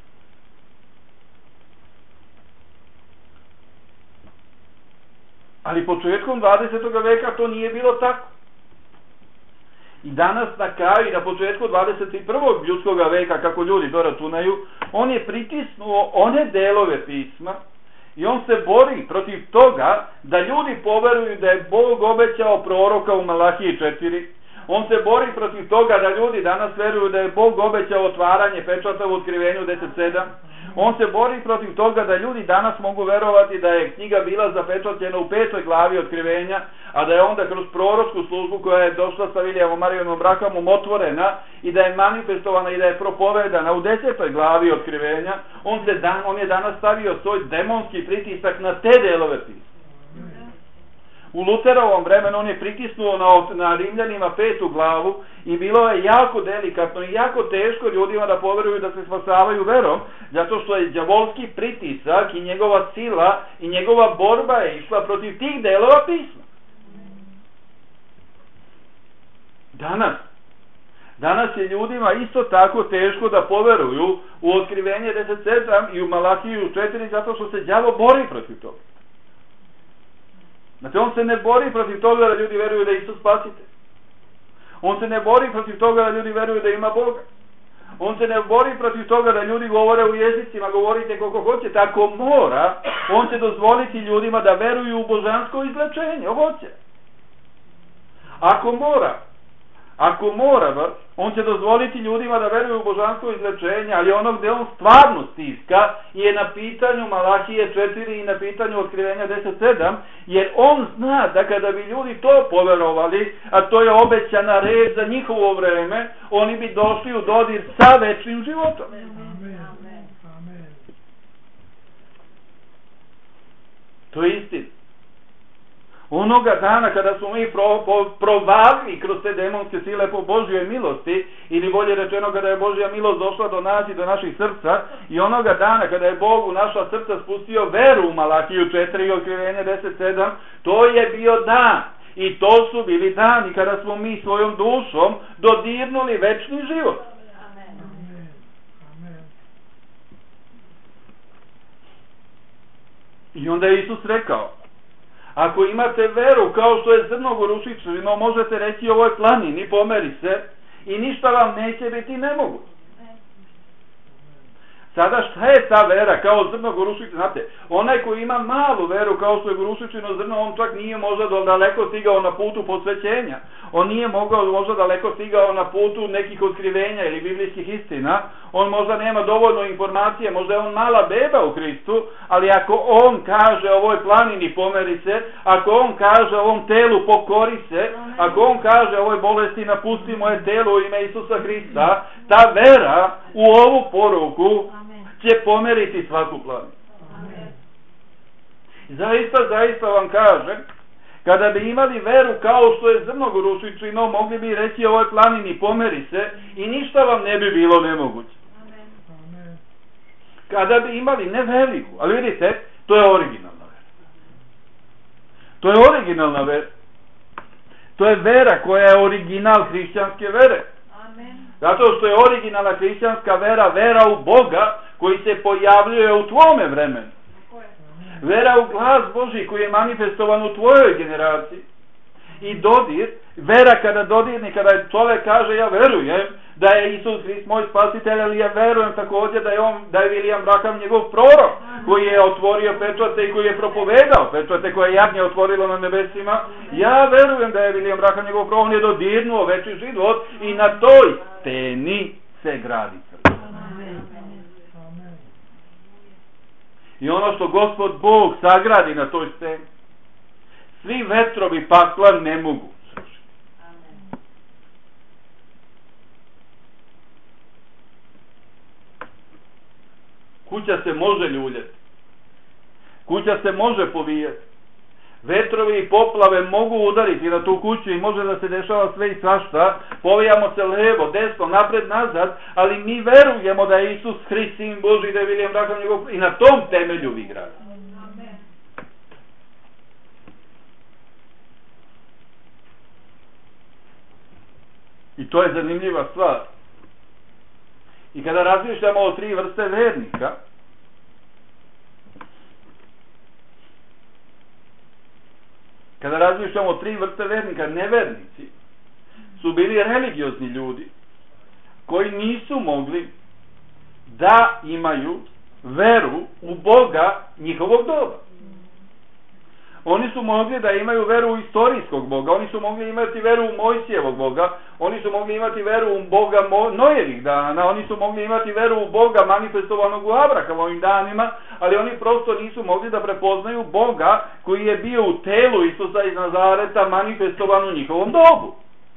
Ali početkom dvadesetog veka to nije bilo tako. I danas na kraju i na početku dvadeset prvog ljudskog veka, kako ljudi to računaju, on je pritisnuo one delove pisma i on se bori protiv toga da ljudi poveruju da je Bog obećao proroka u Malahiji četiri. On se bori protiv toga da ljudi danas veruju da je Bog obećao otvaranje pečata u Otkrivenju deset sedam. On se bori protiv toga da ljudi danas mogu verovati da je knjiga bila zapečaćena u petoj glavi Otkrivenja, a da je onda kroz proročku službu koja je došla sa Vilijom Marijom Brahamom otvorena i da je manifestovana i da je propovedana u desetoj glavi Otkrivenja. On, se dan, on je danas stavio svoj demonski pritisak na te delove pisma. U Luterovom vremenu on je pritisnuo na, na Rimljanima petu glavu i bilo je jako delikatno i jako teško ljudima da poveruju da se spasavaju verom, zato što je đavolski pritisak i njegova sila i njegova borba je išla protiv tih delova pisma. Danas, Danas je ljudima isto tako teško da poveruju u Otkrivenje deset sedam i u Malahiju četiri zato što se đavo bori protiv toga. Znači on se ne bori protiv toga da ljudi veruju da je Isus spasitelj. On se ne bori protiv toga da ljudi veruju da ima Boga. On se ne bori protiv toga da ljudi govore u jezicima, govorite koliko hoćete. Ako mora, on će dozvoliti ljudima da veruju u božansko izlečenje. Ovo će. Ako mora, ako mora, on će dozvoliti ljudima da veruju u božansko izlečenje, ali ono gdje on stvarno stiska je na pitanju Malahije četiri i na pitanju Otkrivenja deset sedam, jer on zna da kada bi ljudi to poverovali, a to je obećana reč za njihovo vreme, oni bi došli u dodir sa večnim životom. Amen. To je istina. Onoga dana kada smo mi pro, pro, provalili kroz te demonske sile po Božjoj milosti, ili bolje rečeno kada je Božja milost došla do nas i do naših srca, i onoga dana kada je Bog u naša srca spustio veru u Malahiju četiri i Otkrivenje deset sedam, to je bio dan. I to su bili dani kada smo mi svojom dušom dodirnuli večni život. Amen. Amen. I onda je Isus rekao, ako imate veru kao što je zrno gorušičino, možete reći ovoj planini, pomeri se, i ništa vam neće biti nemoguće. Sada šta je ta vera kao zrno gorušičino? Znate, onaj koji ima malu veru kao što je gorušičino zrno, on čak nije možda daleko stigao na putu posvećenja. On nije mogao možda daleko stigao na putu nekih otkrivenja ili biblijskih istina. On možda nema dovoljno informacije, možda je on mala beba u Hristu, ali ako on kaže ovoj planini pomeri se, ako on kaže ovom telu pokori se, ako on kaže ovoj bolesti napusti moje telo u ime Isusa Hrista, ta vera u ovu poruku će pomeriti svaku planinu. Zaista, zaista vam kažem, kada bi imali veru kao što je zrno gorušičino, mogli bi reći ovoj planini pomeri se i ništa vam ne bi bilo nemoguće. Amen. Kada bi imali ne veliku, ali vidite, to je originalna vera. To je originalna vera. To je vera koja je original hrišćanske vere. Amen. Zato što je originalna hrišćanska vera, vera u Boga koji se pojavljuje u tvome vremenu. Vera u glas Božji koji je manifestovan u tvojoj generaciji. I dodir, vera kada dodirni, kada čovjek kaže ja verujem da je Isus Hrist moj spasitelj, ali ja verujem također da je on, da je William Branham njegov prorok, koji je otvorio pečate i koji je propovedao pečate koje je jagnje otvorilo na nebesima. Ja verujem da je William Branham njegov prorok, on je dodirnuo večni život i na toj steni se gradi crkva. I ono što Gospod Bog sagradi na toj steni, svi vetrovi pakla ne mogu srušiti. Kuća se može ljuljati. Kuća se može povijati. Vetrovi i poplave mogu udariti na tu kuću i može da se dešava sve i svašta. Povijamo se levo, desno, napred, nazad, ali mi verujemo da je Isus Hrist, Sin Božji, da je William Branham njegov, i na tom temelju vi gradite. I to je zanimljiva stvar. I kada razmišljamo o tri vrste vernika, kada razmišljamo o tri vrste vernika, nevernici su bili religiozni ljudi koji nisu mogli da imaju veru u Boga njihovog doba. Oni su mogli da imaju veru u istorijskog Boga, oni su mogli imati veru u Mojsijevog Boga, oni su mogli imati veru u Boga Nojevih dana, oni su mogli imati veru u Boga manifestovanog u Abrahamovim danima, ali oni prosto nisu mogli da prepoznaju Boga koji je bio u telu Isusa iz Nazareta manifestovan u njihovom dobu.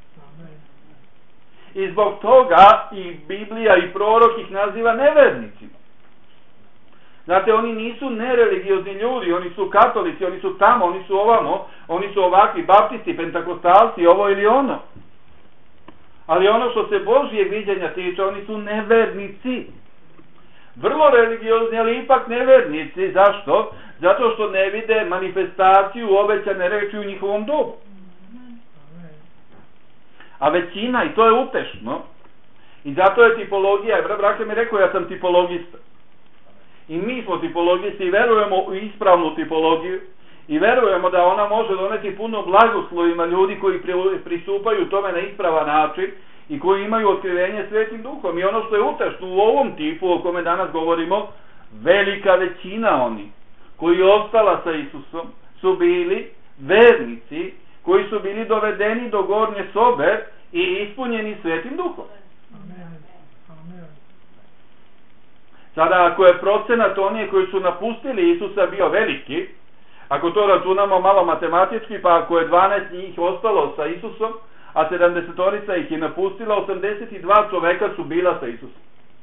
I zbog toga i Biblija i prorok ih naziva nevernicima. Znate, oni nisu nereligiozni ljudi, oni su katolici, oni su tamo, oni su ovamo, oni su ovakvi baptisti, pentakostalci, ovo ili ono. Ali ono što se Božjeg viđenja tiče, oni su nevernici. Vrlo religiozni, ali ipak nevernici. Zašto? Zato što ne vide manifestaciju obećane reči u njihovom dobu. A većina, i to je utešno, i zato je tipologija, brat Brake mi rekao, ja sam tipologista. I mi smo tipologisti i verujemo u ispravnu tipologiju i verujemo da ona može doneti puno blagoslovima ljudi koji pristupaju tome na ispravan način i koji imaju otkrivenje Svetim Duhom. I ono što je utešno u ovom tipu o kome danas govorimo, velika većina oni koji je ostala sa Isusom su bili vernici koji su bili dovedeni do gornje sobe i ispunjeni Svetim Duhom. Amen. Amen. Sada, ako je procenat onih koji su napustili Isusa bio veliki, ako to računamo malo matematički, pa ako je dvanaest njih ostalo sa Isusom, a sedamdesetorica ih je napustila, osamdeset dva čoveka su bila sa Isusom.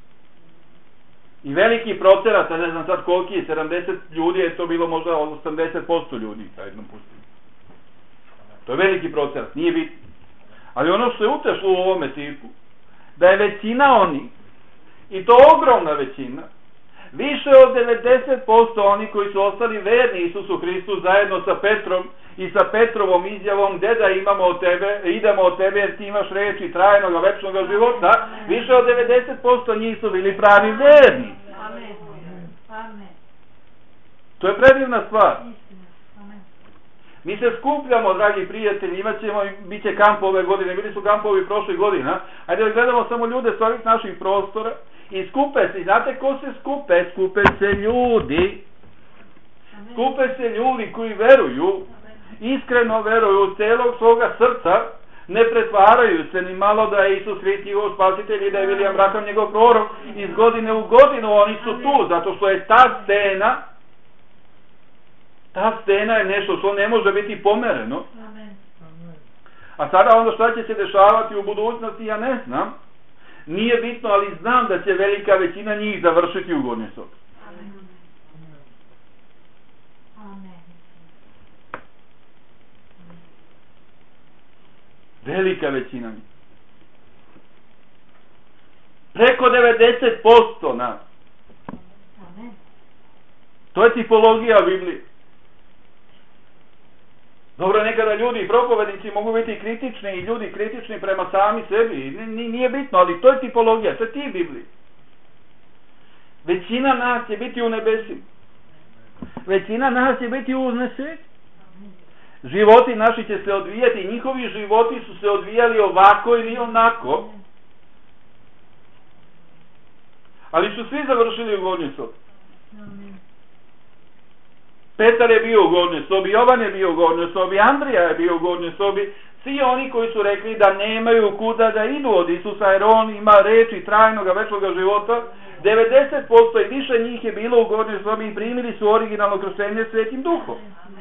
I veliki procenat, ne znam sad koliki je, sedamdeset ljudi, je to bilo možda osamdeset posto ljudi kad napustili. To je veliki procenat, nije bitno. Ali ono što je utešlo u ovome tipu, da je većina oni, i to ogromna većina, više od devedeset posto oni koji su ostali verni Isusu Hristu zajedno sa Petrom i sa Petrovom izjavom deda imamo od tebe, idemo od tebe jer ti imaš reči trajnog večnog života, više od devedeset posto njih su bili pravi verni. Amen. Amen. To je predivna stvar. Mi se skupljamo, dragi prijatelji, imat ćemo, bit će kamp ove godine, bili su kampovi prošlih godina, ajde da gledamo samo ljude s ovih naših prostora i skupe se, znate ko se skupe? Skupe se ljudi, skupe se ljudi koji veruju, iskreno veruju u celog svoga srca, ne pretvaraju se ni malo da je Isus Hrist njegov spasitelj i da je William Branham njegov prorok, iz godine u godinu oni su tu, zato što je ta scena, ta scena je nešto što ne može biti pomereno. Amen. A sada ono što će se dešavati u budućnosti, ja ne znam. Nije bitno, ali znam da će velika većina njih završiti u gornjoj sobi. Amen. Amen. Velika većina njih. Preko devedeset posto nas. Amen. To je tipologija Biblije. Dobro, nekada ljudi i propovednici mogu biti kritični i ljudi kritični prema sami sebi. Nije bitno, ali to je tipologija, to je ti Biblije. Većina nas će biti u nebesima. Većina nas će biti uznešeni. Životi naši će se odvijati, njihovi životi su se odvijali ovako ili onako. Ali su svi završili u gornjoj sobi. Petar je bio u gornjoj sobi, Jovan je bio u gornjoj sobi, Andrija je bio u gornjoj sobi, svi oni koji su rekli da nemaju kuda da idu od Isusa jer on ima reči trajnoga večnoga života, devedeset posto i više njih je bilo u gornjoj sobi i primili su originalno krštenje Svetim Duhom.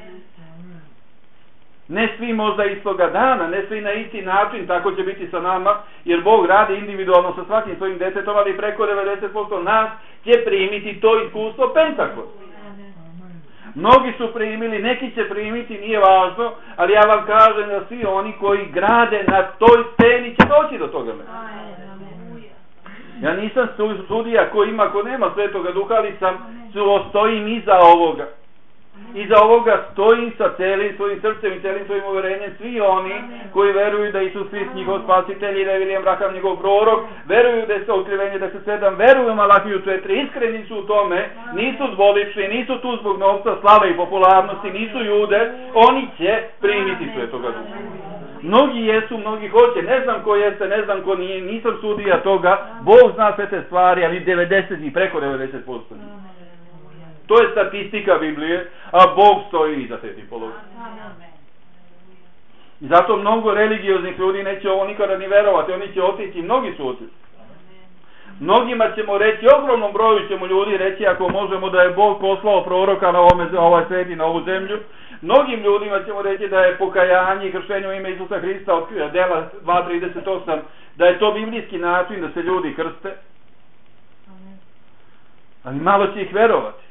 Ne svi možda istoga dana, ne svi na isti način, tako će biti sa nama, jer Bog radi individualno sa svakim svojim detetom, ali preko devedeset posto nas će primiti to iskustvo Pentakosta. Mnogi su primili, neki će primiti, nije važno, ali ja vam kažem da svi oni koji grade na toj sceni će doći do toga mesta. Ja nisam sudija ko ima, ko nema Svetoga Duha, ali sam stojim iza ovoga. Iza ovoga stojim sa celim svojim srcem i celim svojim uvjerenjem svi oni koji veruju da Isus Hrist njihov spasitelj i da je William Branham njegov prorok, veruju da je otkrivenje deset sedam, veruju u Malahiju četiri, iskreni su u tome, nisu zvolični, nisu tu zbog novca, slave i popularnosti, nisu Jude, oni će primiti Svetoga Duha. Mnogi jesu, mnogi hoće, ne znam ko jeste, ne znam ko nije, nisam sudija toga, Bog zna sve te stvari, ali devedeset i preko devedeset posto njih. To je statistika Biblije, a Bog stoji iza te tipologije. I zato mnogo religioznih ljudi neće ovo nikada ni verovati, oni će otići, mnogi su otići. Mnogima ćemo reći, ogromnom broju ćemo ljudi reći, ako možemo, da je Bog poslao proroka na ovome, ovaj svijet i na ovu zemlju. Mnogim ljudima ćemo reći da je pokajanje i krštenje u ime Isusa Hrista od dela dva trideset osam, da je to biblijski način da se ljudi krste. Ali malo će ih verovati.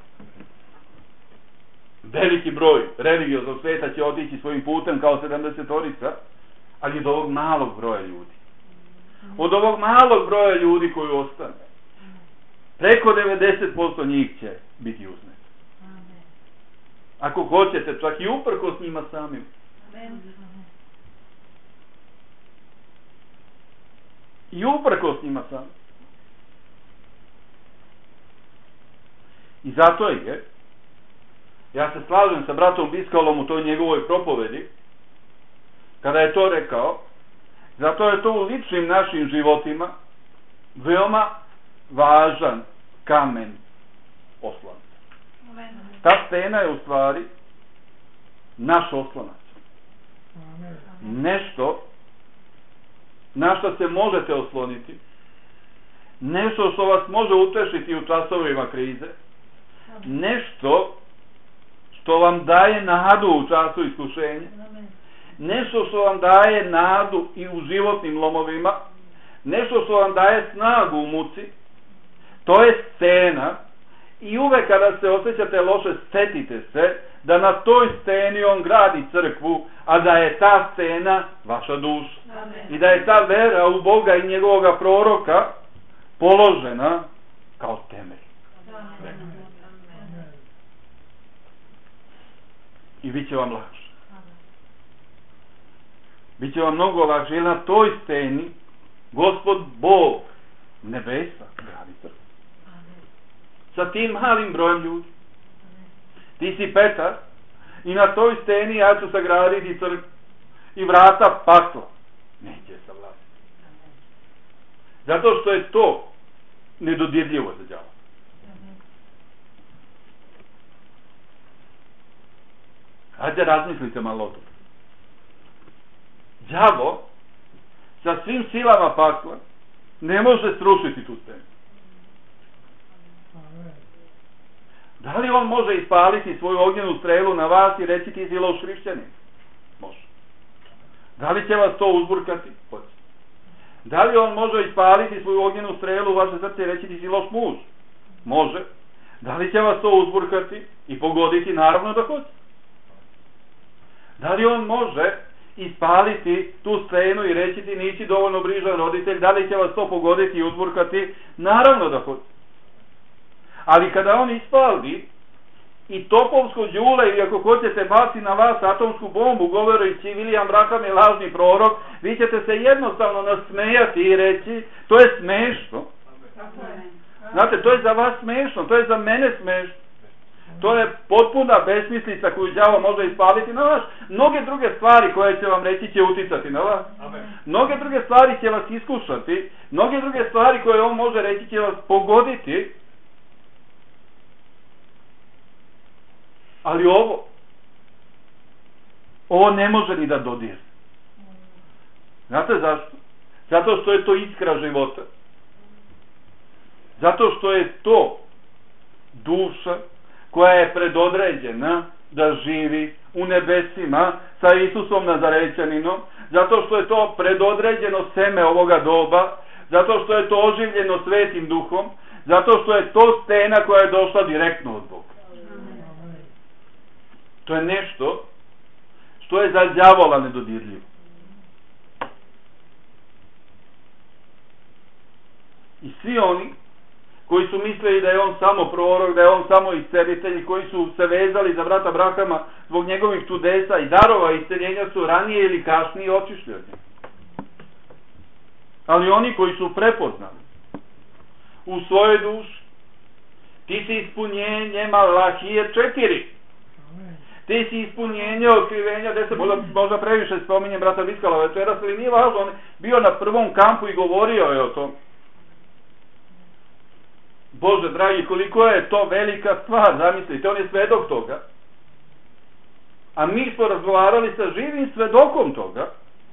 Veliki broj religioznog sveta će otići svojim putem kao sedamdesetorica, ali od ovog malog broja ljudi. Od ovog malog broja ljudi koji ostane, preko devedeset posto njih će biti uzneti. Ako hoćete, čak i uprkos njima samim. I uprkos njima sam. I zato je, ja se slažem sa bratom Biskalom u toj njegovoj propovedi, kada je to rekao, zato je to u ličnim našim životima veoma važan kamen oslonac. Ta stena je u stvari naš oslonac. Nešto na što se možete osloniti, nešto što vas može utešiti u časovima krize, nešto što vam daje nadu u času iskušenja, nešto što vam daje nadu i u životnim lomovima, nešto što vam daje snagu u muci. To je scena. I uvek kada se osjećate loše, setite se da na toj sceni on gradi crkvu, a da je ta scena vaša duša. I da je ta vera u Boga i njegovoga proroka položena kao temelj. I bit će vam lakše. Biće vam mnogo lakše, jer na toj steni Gospod Bog nebesa gradi crkvu. Sa tim malim brojem ljudi. Ti si Petar i na toj steni ja ću sagraditi crkvu i vrata pakla neće savladati. Zato što je to nedodirljivo za đavola. Hajde razmislite malo o tome. Đavo sa svim silama pakla ne može srušiti tu stenu. Da li on može ispaliti svoju ognjenu strelu na vas i reći ti si loš hrišćanin? Može. Da li će vas to uzburkati? Hoće. Da li on može ispaliti svoju ognjenu strelu u vaše srce i reći ti si loš muž? Može. Da li će vas to uzburkati i pogoditi? Naravno da hoće. Da li on može ispaliti tu stenu i reći ti nisi dovoljno brižan roditelj? Da li će vas to pogoditi i uzburkati? Naravno da hoće. Ali kada on ispali i topovsko đule ili ako hoćete baci na vas atomsku bombu govoreći William Branham je lažni prorok, vi ćete se jednostavno nasmejati i reći to je smešno. Znate, to je za vas smešno, to je za mene smešno. To je potpuna besmislica koju đavo može ispaliti na vas. Mnoge druge stvari koje će vam reći će uticati na vas. Mnoge druge stvari će vas iskušati. Mnoge druge stvari koje on može reći će vas pogoditi. Ali ovo, ovo ne može ni da dodir. Znate zašto? Zato što je to iskra života. Zato što je to duša koja je predodređena da živi u nebesima sa Isusom Nazarećaninom. Zato što je to predodređeno seme ovoga doba. Zato što je to oživljeno Svetim Duhom. Zato što je to stena koja je došla direktno od Boga. To je nešto što je za đavola nedodirljivo. I svi oni koji su mislili da je on samo prorok, da je on samo iscelitelj, koji su se vezali za brata Brahama zbog njegovih čudesa i darova isceljenja su ranije ili kasnije otišli od njega. Ali oni koji su prepoznali u svojoj duši, ti si ispunjenje Malahije četiri. Ti si ispunjenje otkrivenja deset, možda, možda previše spominjem brata Biskala večeras, ali nije važno, on bio na prvom kampu i govorio je o tom. Bože dragi, koliko je to velika stvar, zamislite, on je svedok toga. A mi smo razgovarali sa živim svedokom toga.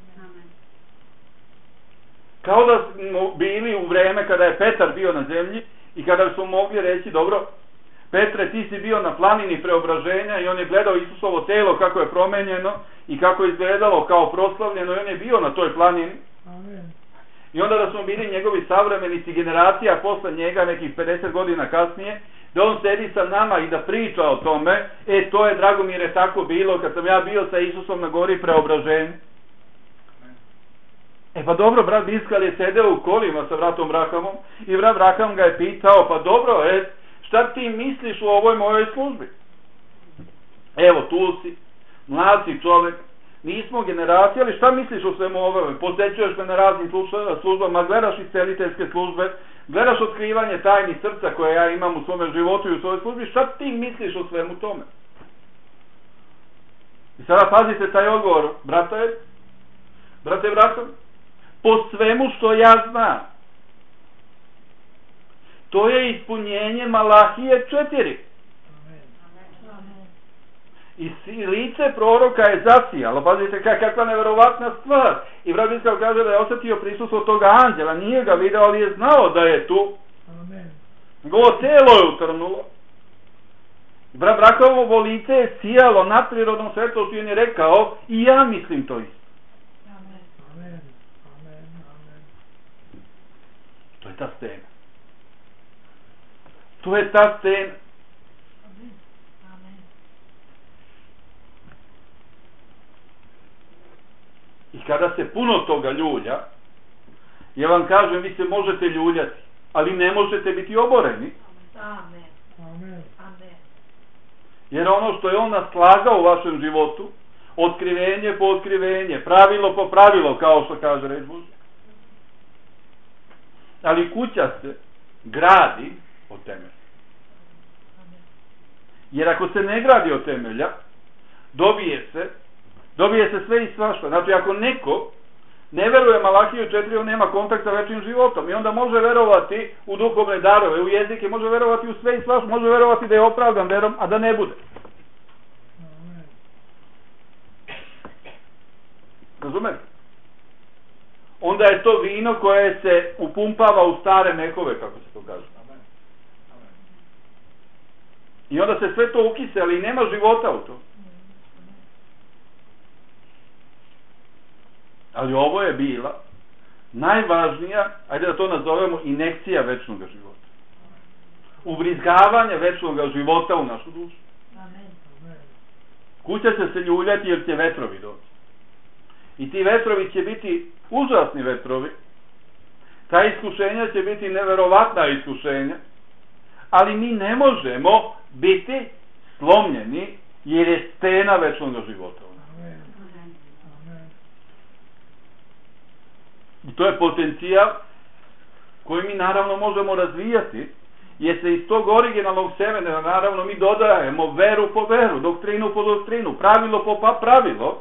Kao da smo bili u vreme kada je Petar bio na zemlji i kada smo mogli reći, dobro, Petre, ti si bio na planini preobraženja i on je gledao Isusovo telo kako je promenjeno i kako je izgledalo kao proslavljeno i on je bio na toj planini. Amen. I onda da smo bili njegovi savremenici, generacija posle njega nekih pedeset godina kasnije, da on sedi sa nama i da priča o tome, e to je, Dragomire, tako bilo kad sam ja bio sa Isusom na gori preobraženja. E pa dobro, brat Biskal je sedeo u kolima sa bratom Brahamom i brat Braham ga je pitao, pa dobro, e, šta ti misliš u ovoj mojoj službi? Evo, tu si, mlad si čovek, nismo generacija, ali šta misliš o svemu ovome? Posjećuješ me na raznim službama, gledaš isceliteljske službe, gledaš otkrivanje tajnih srca koje ja imam u svome životu i u svojoj službi, šta ti misliš o svemu tome? I sada pazite taj odgovor, brate, brate, brate, po svemu što ja znam. To je ispunjenje Malahije četiri. I lice proroka je zasijalo. Pazite kakva neverovatna stvar. I brat Iskal kaže da je osjetio prisustvo toga anđela. Nije ga video, ali je znao da je tu. Njegovo telo je utrnulo. Brat Brakovo lice je sijalo nadprirodnom svetlošću i on je rekao i ja mislim to isto. Amen. To je ta scena. To je ta scena. I kada se puno toga ljulja, ja vam kažem, vi se možete ljuljati, ali ne možete biti oboreni. Amen. Amen. Jer ono što je on naslagao u vašem životu, otkrivenje po otkrivenje, pravilo po pravilo, kao što kaže reč Božja. Ali kuća se gradi od temelja. Jer ako se ne gradi od temelja, dobije se Dobije se sve i svašta. Znači, ako neko ne veruje Malahiju četiri, on nema kontakt sa večnim životom. I onda može verovati u duhovne darove, u jezike, može verovati u sve i svašta, može verovati da je opravdan verom, a da ne bude. Razumete? Onda je to vino koje se upumpava u stare mehove, kako se to kaže. I onda se sve to ukiseli i nema života u to. Ali ovo je bila najvažnija, ajde da to nazovemo, injekcija večnog života. Ubrizgavanje večnog života u našu dušu. Kuća će se ljuljati jer će vetrovi doći. I ti vetrovi će biti užasni vetrovi. Ta iskušenja će biti neverovatna iskušenja. Ali mi ne možemo biti slomljeni jer je stena večnog života. I to je potencijal koji mi naravno možemo razvijati, jer se iz tog originalnog semena naravno mi dodajemo veru po veru, doktrinu po doktrinu, pravilo po pa pravilo.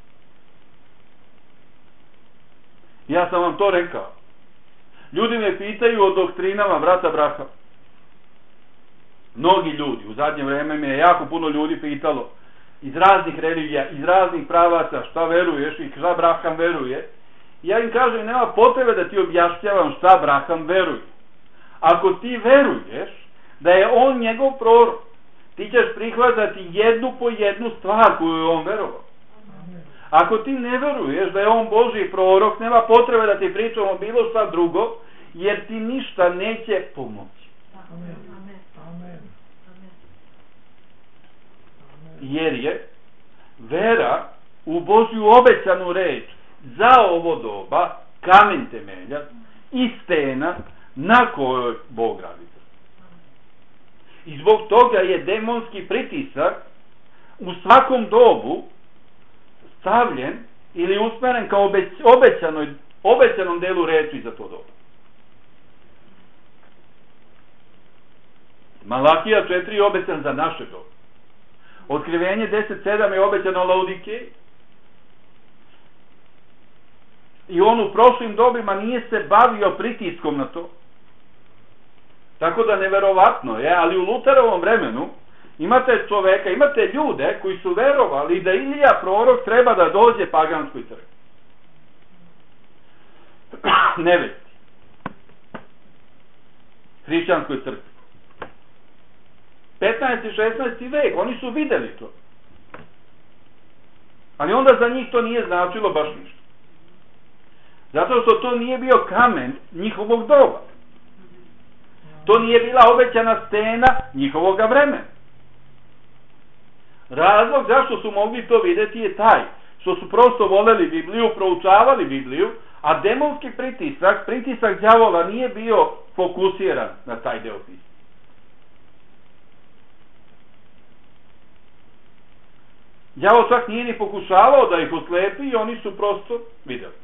Ja sam vam to rekao. Ljudi me pitaju o doktrinama brata Braha. Mnogi ljudi, u zadnje vreme me je jako puno ljudi pitalo iz raznih religija, iz raznih pravaca, šta veruješ i šta Braham veruje. Ja im kažem, nema potrebe da ti objašnjavam šta Braham veruje. Ako ti veruješ da je on njegov prorok, ti ćeš prihvatati jednu po jednu stvar koju je on verovao. Ako ti ne veruješ da je on Božji prorok, nema potrebe da ti pričamo bilo šta drugo, jer ti ništa neće pomoći. Amen. Amen. Jer je vera u Božju obećanu reč za ovo doba kamen temelja i stena na kojoj Bog radi. I zbog toga je demonski pritisak u svakom dobu stavljen ili usmeren kao obećanoj, obećanom delu reči za to doba. Malahija četiri je obećan za naše doba. Otkrivenje deset sedam je obećano Laodikeji. I on u prošlim dobima nije se bavio pritiskom na to. Tako da neverovatno je, ali u Luterovom vremenu imate čoveka, imate ljude koji su verovali da Ilija prorok treba da dođe paganskoj crkvi. Nevesti. Hrišćanskoj crkvi. petnaesti i šesnaesti vek, oni su videli to. Ali onda za njih to nije značilo baš ništa. Zato što to nije bio kamen njihovog doba. To nije bila obećana stena njihovog vremena. Razlog zašto su mogli to vidjeti je taj što su prosto voleli Bibliju, proučavali Bibliju, a demonski pritisak, pritisak đavola nije bio fokusiran na taj deo pisma. đavo čak nije ni pokušavao da ih oslepi i oni su prosto vidjeli.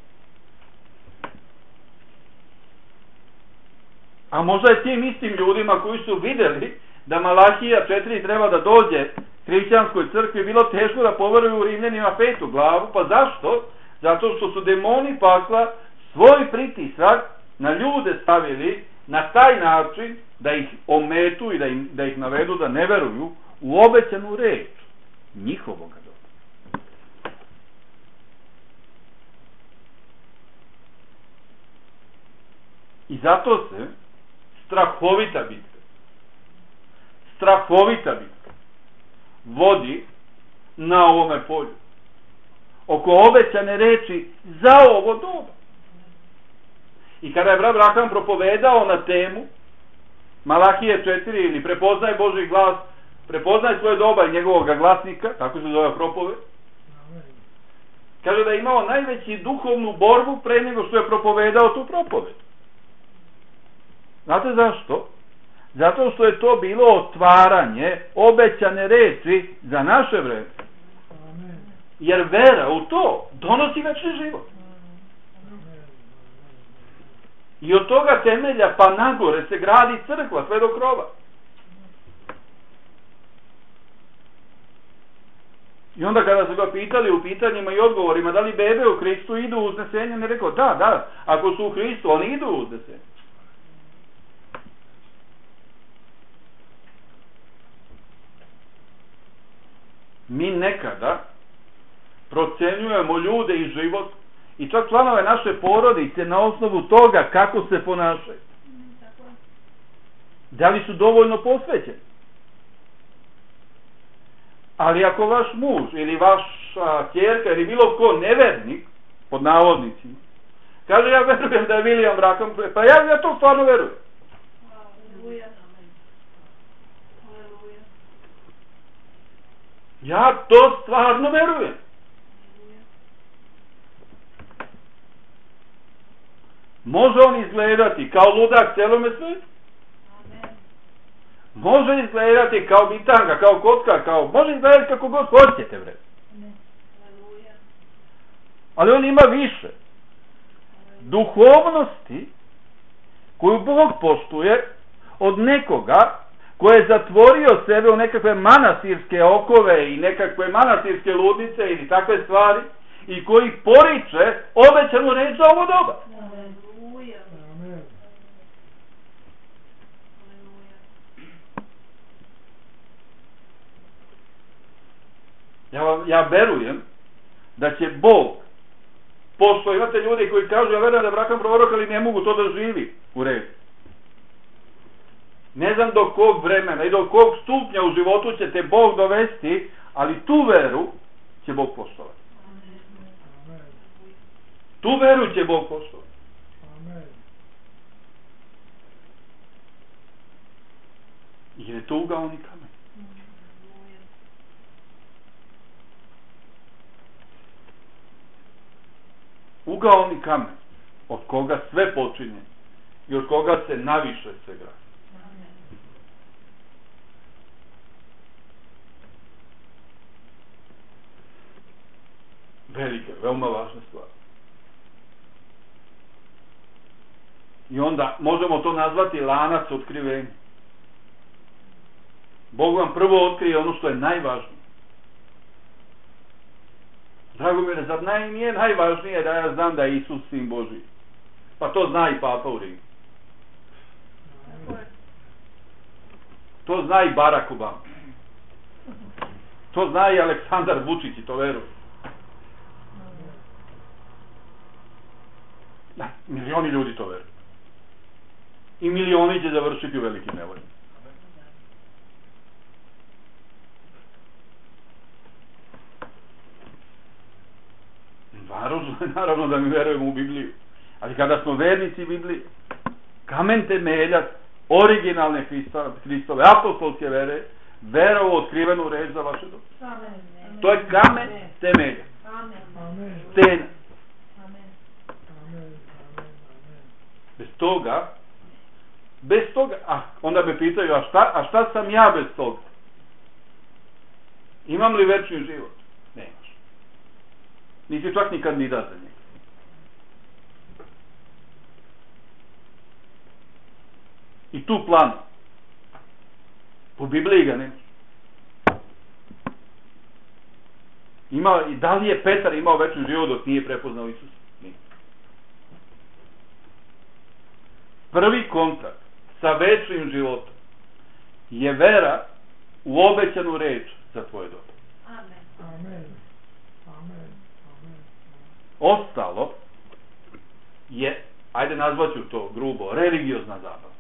A možda je tim istim ljudima koji su vidjeli da Malahija četiri treba da dođe hrišćanskoj crkvi bilo teško da poveruju u Rimljanima petu glavu. Pa zašto? Zato što su demoni pakla svoj pritisak na ljude stavili na taj način da ih ometu i da, im, da ih navedu da ne veruju u obećanu reč njihovog dobra. I zato se strahovita bitka, strahovita bitka vodi na ovome polju oko obećane reči za ovo doba. I kada je brat Braham propovedao na temu Malahije četiri ili prepoznaj Božji glas, prepoznaj svoje doba i njegovog glasnika, tako se zove propoved, kaže da je imao najveći duhovnu borbu pre nego što je propovedao tu propoved. Znate zašto? Zato što je to bilo otvaranje obećane reči za naše vreme. Jer vera u to donosi večni život. I od toga temelja pa nagore se gradi crkva sve do krova. I onda kada su ga pitali u pitanjima i odgovorima da li bebe u Hristu idu u uznesenje, on je rekao da, da, ako su u Hristu oni idu u uznesenje. Mi nekada procenjujemo ljude i život i čak članove naše porodice na osnovu toga kako se ponašaju. Da li su dovoljno posvećeni? Ali ako vaš muž ili vaša kćerka ili bilo ko nevernik, pod navodnicima, kaže ja verujem da je William Braham, pa ja, ja to stvarno verujem. Ja to stvarno verujem. Može on izgledati kao ludak celome svijetu. Može izgledati kao bitanga, kao kotka, kao... Može izgledati kako god hoćete, bre. Ali on ima više duhovnosti koju Bog poštuje od nekoga ko je zatvorio sebe u nekakve manastirske okove i nekakve manastirske ludnice ili takve stvari i koji poriče obećanu reč za ovo doba. Ja, ja verujem da će Bog, pošto imate ljudi koji kažu ja verujem da je Braham prorok, ali ne mogu to da živi u redu. Ne znam do kog vremena i do kog stupnja u životu će te Bog dovesti, ali tu veru će Bog poštovati. Tu veru će Bog poštovati. Jer je to ugaoni kamen. Ugaoni kamen od koga sve počinje i od koga se naviše sve gradi. Velike, veoma važne stvari. I onda možemo to nazvati lanac otkrivenja. Bog vam prvo otkrije ono što je najvažnije. Dragomire, zar naj, nije najvažnije da ja znam da je Isus sin Božji? Pa to zna i Papa u Rimu. To zna i Barack Obama. To zna i Aleksandar Vučić i to veruje. Da, milioni ljudi to veruju. I milioni će završiti u velikim nevoljima. Važno je naravno da mi verujemo u Bibliju. Ali kada smo vernici Biblije, kamen temeljac originalne Hristove apostolske vere, vera u otkrivenu reč za vaše dobro. To je kamen temeljac. Stena. Bez toga, bez toga, a onda me pitaju, a šta, a šta sam ja bez toga? Imam li večni život? Nisi čak ni kandidat za njega. I tu plan. Po Bibliji ga nema. Ima, i da li je Petar imao večni život dok nije prepoznao Isusa? Nije. Prvi kontakt sa večnim životom je vera u obećanu reč za tvoje dobro. Amen. Amen. Amen. Amen. Ostalo je, ajde nazvaću to grubo, religiozna zabava.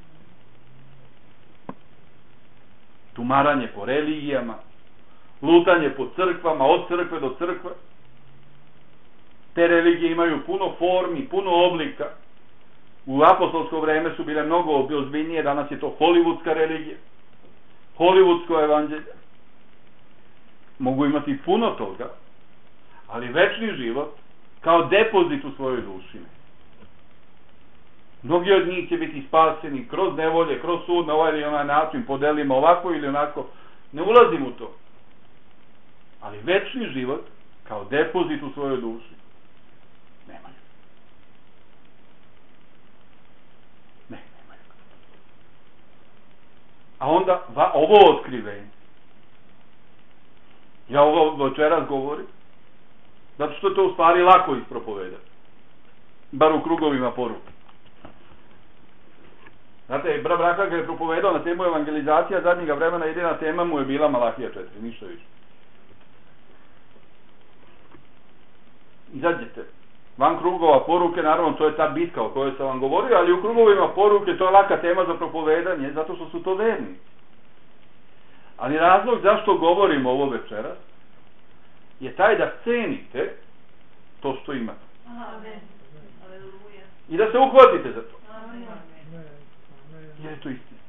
Tumaranje po religijama, lutanje po crkvama, od crkve do crkve. Te religije imaju puno formi, puno oblika. U apostolsko vreme su bile mnogo ozbiljnije, danas je to hollywoodska religija, hollywoodsko evanđelje. Mogu imati puno toga, ali večni život kao depozit u svojoj duši. Mnogi od njih će biti spaseni kroz nevolje, kroz sud, na ovaj ili onaj način, podelimo ovako ili onako. Ne ulazim u to. Ali večni život kao depozit u svojoj duši nemaju. Ne, nemaju. A onda va, ovo otkrivenje. Ja ovo večeras govorim zato što je to u stvari lako ispropovedati. Bar u krugovima poruke. Znate, bra Braka ga je propovedao na temu evangelizacija zadnjega vremena, jedina tema mu je bila Malahija četiri, ništa više. Izađete van krugova poruke, naravno to je ta bitka o kojoj sam vam govorio, ali u krugovima poruke to je laka tema za propovedanje, zato što su to verni. Ali razlog zašto govorimo ovo večeras je taj da cenite to što imate. Amen. I da se uhvatite za to. Amen. Jer je to istina.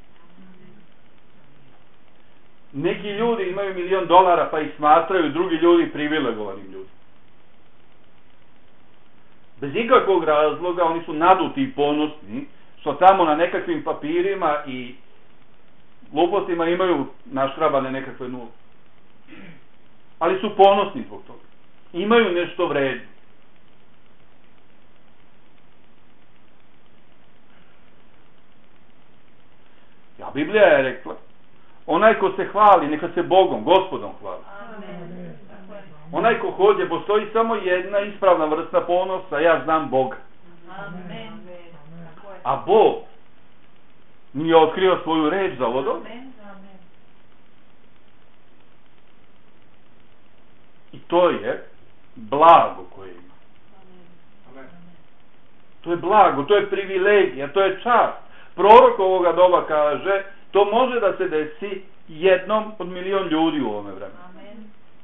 Neki ljudi imaju milion dolara pa ih smatraju drugi ljudi privilegovanim ljudima. Bez ikakvog razloga oni su naduti i ponosni što tamo na nekakvim papirima i glupostima imaju naškrabane nekakve nule. Ali su ponosni zbog toga. Imaju nešto vredno. Ja, Biblija je rekla, onaj ko se hvali, neka se Bogom, Gospodom hvali. Amen. Onaj ko hođe, postoji samo jedna ispravna vrsta ponosa, ja znam Boga. Amen. A Bog mi je otkrio svoju reč za ovo dobro. I to je blago koje ima. To je blago, to je privilegija, to je čast. Prorok ovoga doba kaže, to može da se desi jednom od milion ljudi u ovome vremenu. Amen.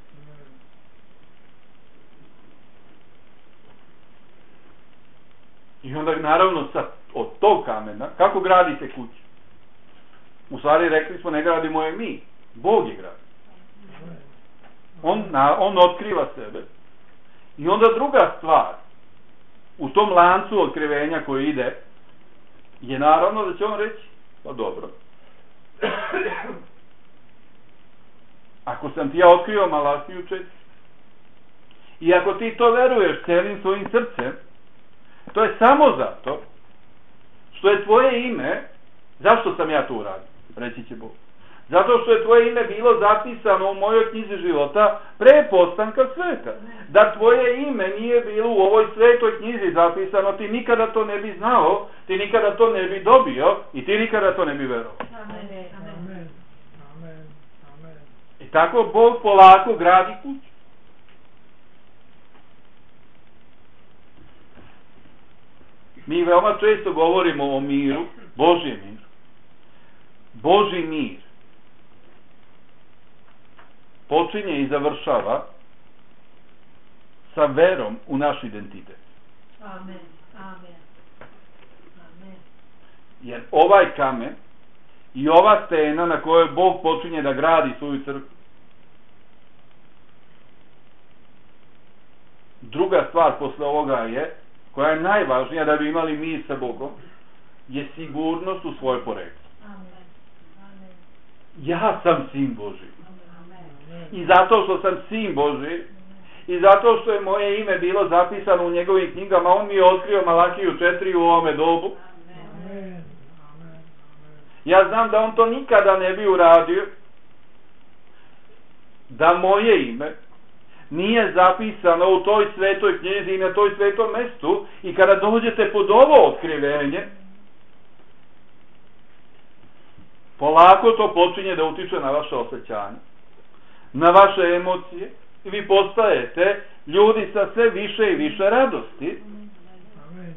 I onda naravno sa, od tog kamena, kako gradite kuću? U stvari rekli smo, ne gradimo je mi, Bog je gradi. On, na, on otkriva sebe. I onda druga stvar, u tom lancu otkrivenja koji ide, je naravno da će on reći, pa dobro. Ako sam ti ja otkrio Malahiju četiri, i ako ti to veruješ celim svojim srcem, to je samo zato što je tvoje ime, zašto sam ja to uradio, reći će Bog. Zato što je tvoje ime bilo zapisano u mojoj knjizi života pre postanka sveta. Da tvoje ime nije bilo u ovoj svetoj knjizi zapisano, ti nikada to ne bi znao, ti nikada to ne bi dobio i ti nikada to ne bi verovao. Amen. Amen. Amen. Amen. I tako Bog polako gradi kuću. Mi veoma često govorimo o miru, Božjem miru. Božji mir počinje i završava sa verom u naš identitet. Amen. Amen. Amen. Jer ovaj kamen i ova stena na kojoj Bog počinje da gradi svoju crkvu. Druga stvar posle ovoga je, koja je najvažnija da bi imali mir sa Bogom, je sigurnost u svoje poreklo. Amen. Amen. Ja sam sin Božji. Amen. I zato što sam sin Božji, i zato što je moje ime bilo zapisano u njegovim knjigama, on mi je otkrio Malahiju četiri u ovome dobu. Amen. Ja znam da on to nikada ne bi uradio, da moje ime nije zapisano u toj svetoj knjizi i na toj svetom mestu, i kada dođete pod ovo otkrivenje, polako to počinje da utiče na vaše osjećanje, na vaše emocije, i vi postajete ljudi sa sve više i više radosti. Amen.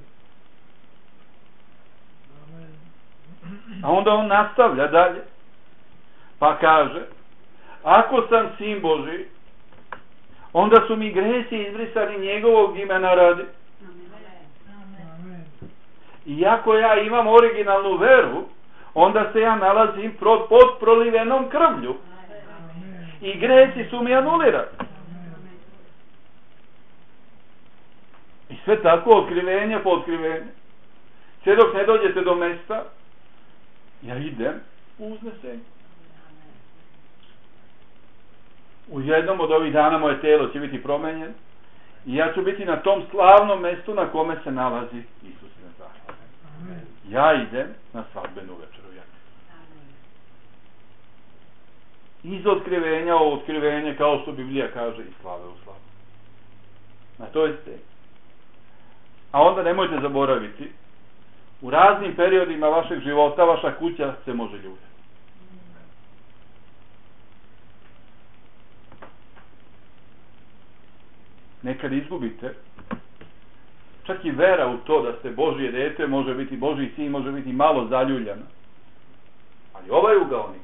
Amen. A onda on nastavlja dalje, pa kaže: ako sam sin Božji, onda su mi gresi izbrisani njegovog imena radi. Amen. I ako ja imam originalnu veru, onda se ja nalazim pod prolivenom krvlju. Amen. I gresi su mi anulirani. I sve tako, otkrivenje po otkrivenje. Sve dok ne dođete do mesta, ja idem u uznesenje. U jednom od ovih dana moje telo će biti promenjeno i ja ću biti na tom slavnom mestu na kome se nalazi Isus Nazare. Amen. Ja idem na svadbenu večeru. Iz otkrivenja u otkrivenje, kao što Biblija kaže, i slave u slavu. Na to je ste. A onda nemojte zaboraviti, u raznim periodima vašeg života vaša kuća se može ljuditi. Nekad izgubite, čak i vera u to da ste Božje dete, može biti Božji sin, može biti malo zaljuljana. Ali ovaj ugaonik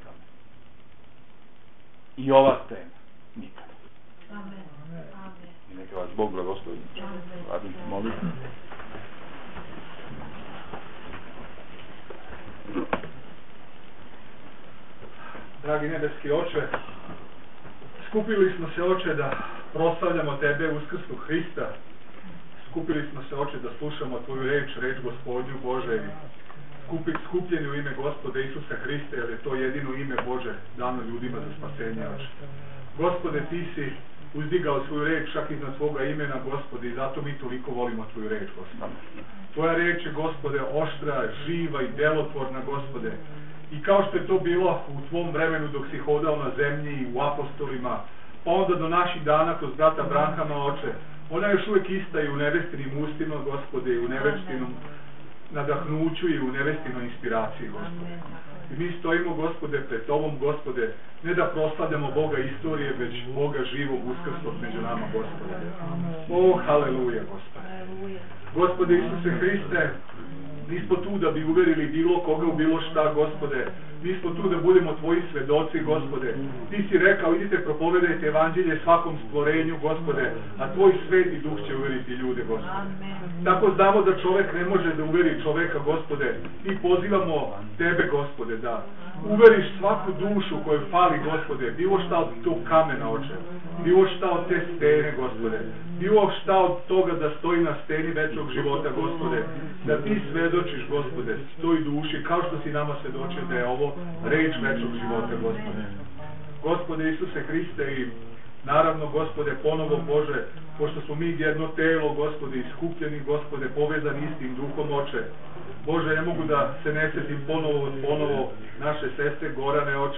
i ova stena nikada. Amen. Amen. I neka vas Bog blagoslovi. Radim se moliti. Dragi nebeski Oče, skupili smo se, Oče, da proslavljamo Tebe, uskrslu Hrista. Skupili smo se, Oče, da slušamo Tvoju reč, reč Gospodnju Bože, skupi, skupljeni u ime Gospoda Isusa Hrista, jer je to jedino ime Bože dano ljudima za spasenje, Oče. Gospode, Ti si uzdigao svoju reč čak iznad svoga imena, Gospode, i zato mi toliko volimo Tvoju reč, Gospode. Tvoja reč je, Gospode, oštra, živa i delotvorna, Gospode. I kao što je to bilo u Tvom vremenu dok si hodao na zemlji i u apostolima, pa onda do naših dana kroz brata Branhama, Oče, ona još uvijek ista i u nevestinim ustima, Gospode, i u nevestinom nadahnuću i u nevestinoj inspiraciji, Gospode. I mi stojimo, Gospode, pred Tobom, Gospode, ne da proslavljamo Boga istorije, već Boga živog, uskrslog među nama, Gospode. O, haleluja, Gospode. Gospode Isuse Hriste, mi smo tu da bi uverili bilo koga u bilo šta, Gospode. Mi smo tu da budemo Tvoji svedoci, Gospode. Ti si rekao, idite propovedajte evanđelje svakom stvorenju, Gospode, a Tvoj sveti duh će uveriti ljude, Gospode. Tako znamo da čovek ne može da uveri čoveka, Gospode. Mi pozivamo Tebe, Gospode, da uveriš svaku dušu koju fali, Gospode, bilo šta od tog kamena, Oče, bilo šta od te stene, Gospode, bilo šta od toga da stoji na steni večnog života, Gospode, da Ti svedočiš, Gospode, toj duši, kao što si nama svedočio da je ovo reč večnog života, Gospode. Gospode Isuse Hriste, i naravno, Gospode, ponovo, Bože, pošto smo mi jedno telo, Gospode, iskupljeni, Gospode, povezani istim duhom, Oče. Bože, ne mogu da se ne sjetim ponovo, ponovo naše sestre Gorane, Oče.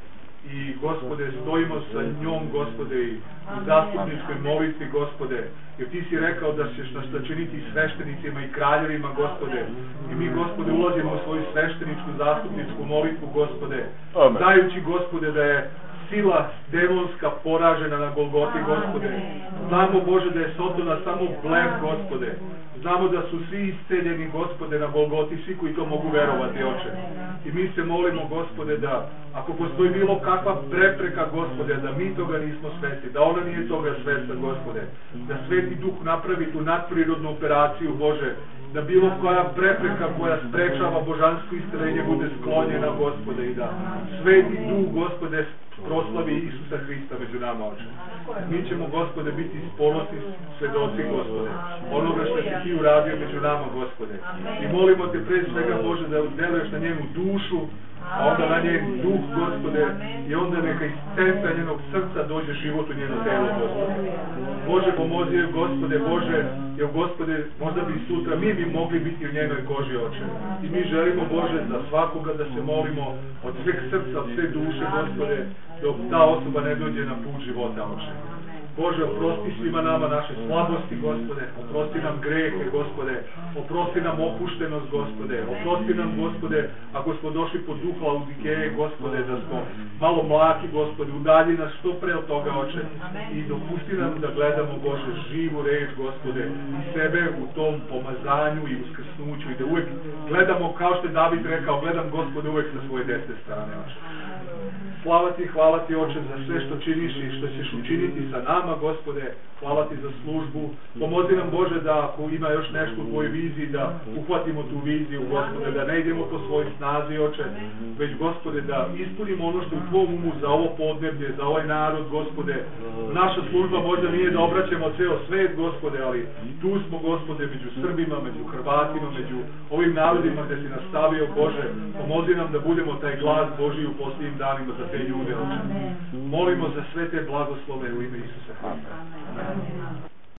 I, Gospode, stojimo sa njom, Gospode, i u zastupničkoj molitvi, Gospode, jer Ti si rekao da ćeš nas načiniti sveštenicima i kraljevima, Gospode. I mi, Gospode, ulazimo u svoju svešteničku zastupničku molitvu, Gospode, znajući, Gospode, da je sila demonska poražena na Golgoti, Gospode. Znamo, Bože, da je Sotona samo blef, Gospode. Znamo da su svi isceljeni, Gospode, na Golgoti, svi koji to mogu verovati, Oče. I mi se molimo, Gospode, da ako postoji bilo kakva prepreka, Gospode, da mi toga nismo svesni, da ona nije toga svesna, Gospode, da Sveti Duh napravi tu nadprirodnu operaciju, Bože, da bilo koja prepreka koja sprečava božansko isceljenje bude sklonjena, Gospode, i da Sveti Duh, Gospode, proslavi Isusa Hrista među nama, Oče. Mi ćemo, Gospode, biti ponosni svedoci, Gospode, onoga što si Ti uradio među nama, Gospode. I molimo Te pre svega, Bože, da deluješ na njenu dušu, a onda na njen duh, Gospode, i onda neka iz centra njenog srca dođe život u njeno telo, Gospode. Bože, pomozi joj, Gospode, Bože, jer, Gospode, možda bi sutra mi bi mogli biti u njenoj koži, Oče. I mi želimo, Bože, za svakoga da se molimo od sveg srca, od sve duše, Gospode, dok ta osoba ne dođe na put života, Oče. Bože, oprosti svima nama naše slabosti, Gospode, oprosti nam grehe, Gospode, oprosti nam opuštenost, Gospode, oprosti nam, Gospode, ako smo došli pod duh Laudikeje, Gospode, da smo malo mlaki, Gospode, udalji nas što pre od toga, Oče, i dopusti nam da gledamo, Bože, živu reč, Gospode, i sebe u tom pomazanju i uskrsnuću i da uvek gledamo, kao što je David rekao, gledam, Gospode, uvek sa svoje desne strane, Oče. Slava ti, hvala ti, Oče, za sve što činiš i što ćeš učiniti sa nama, Gospode. Hvala ti za službu. Pomozi nam, Bože, da ako ima još nešto u tvojoj viziji, da uhvatimo tu viziju, Gospode, da ne idemo po svojoj snazi, Oče, već, Gospode, da ispunimo ono što u tvom umu za ovo podneblje, za ovaj narod, Gospode. Naša služba možda nije da obraćamo ceo svet, Gospode, ali tu smo, Gospode, među Srbima, među Hrvatima, među ovim narodima gde si nas stavio, Bože. Pomozi nam da budemo taj glas Božji u posljednjim danima za te ljude, Oče. Molimo za sve te blagoslove u ime Isusa Hrista. Amen.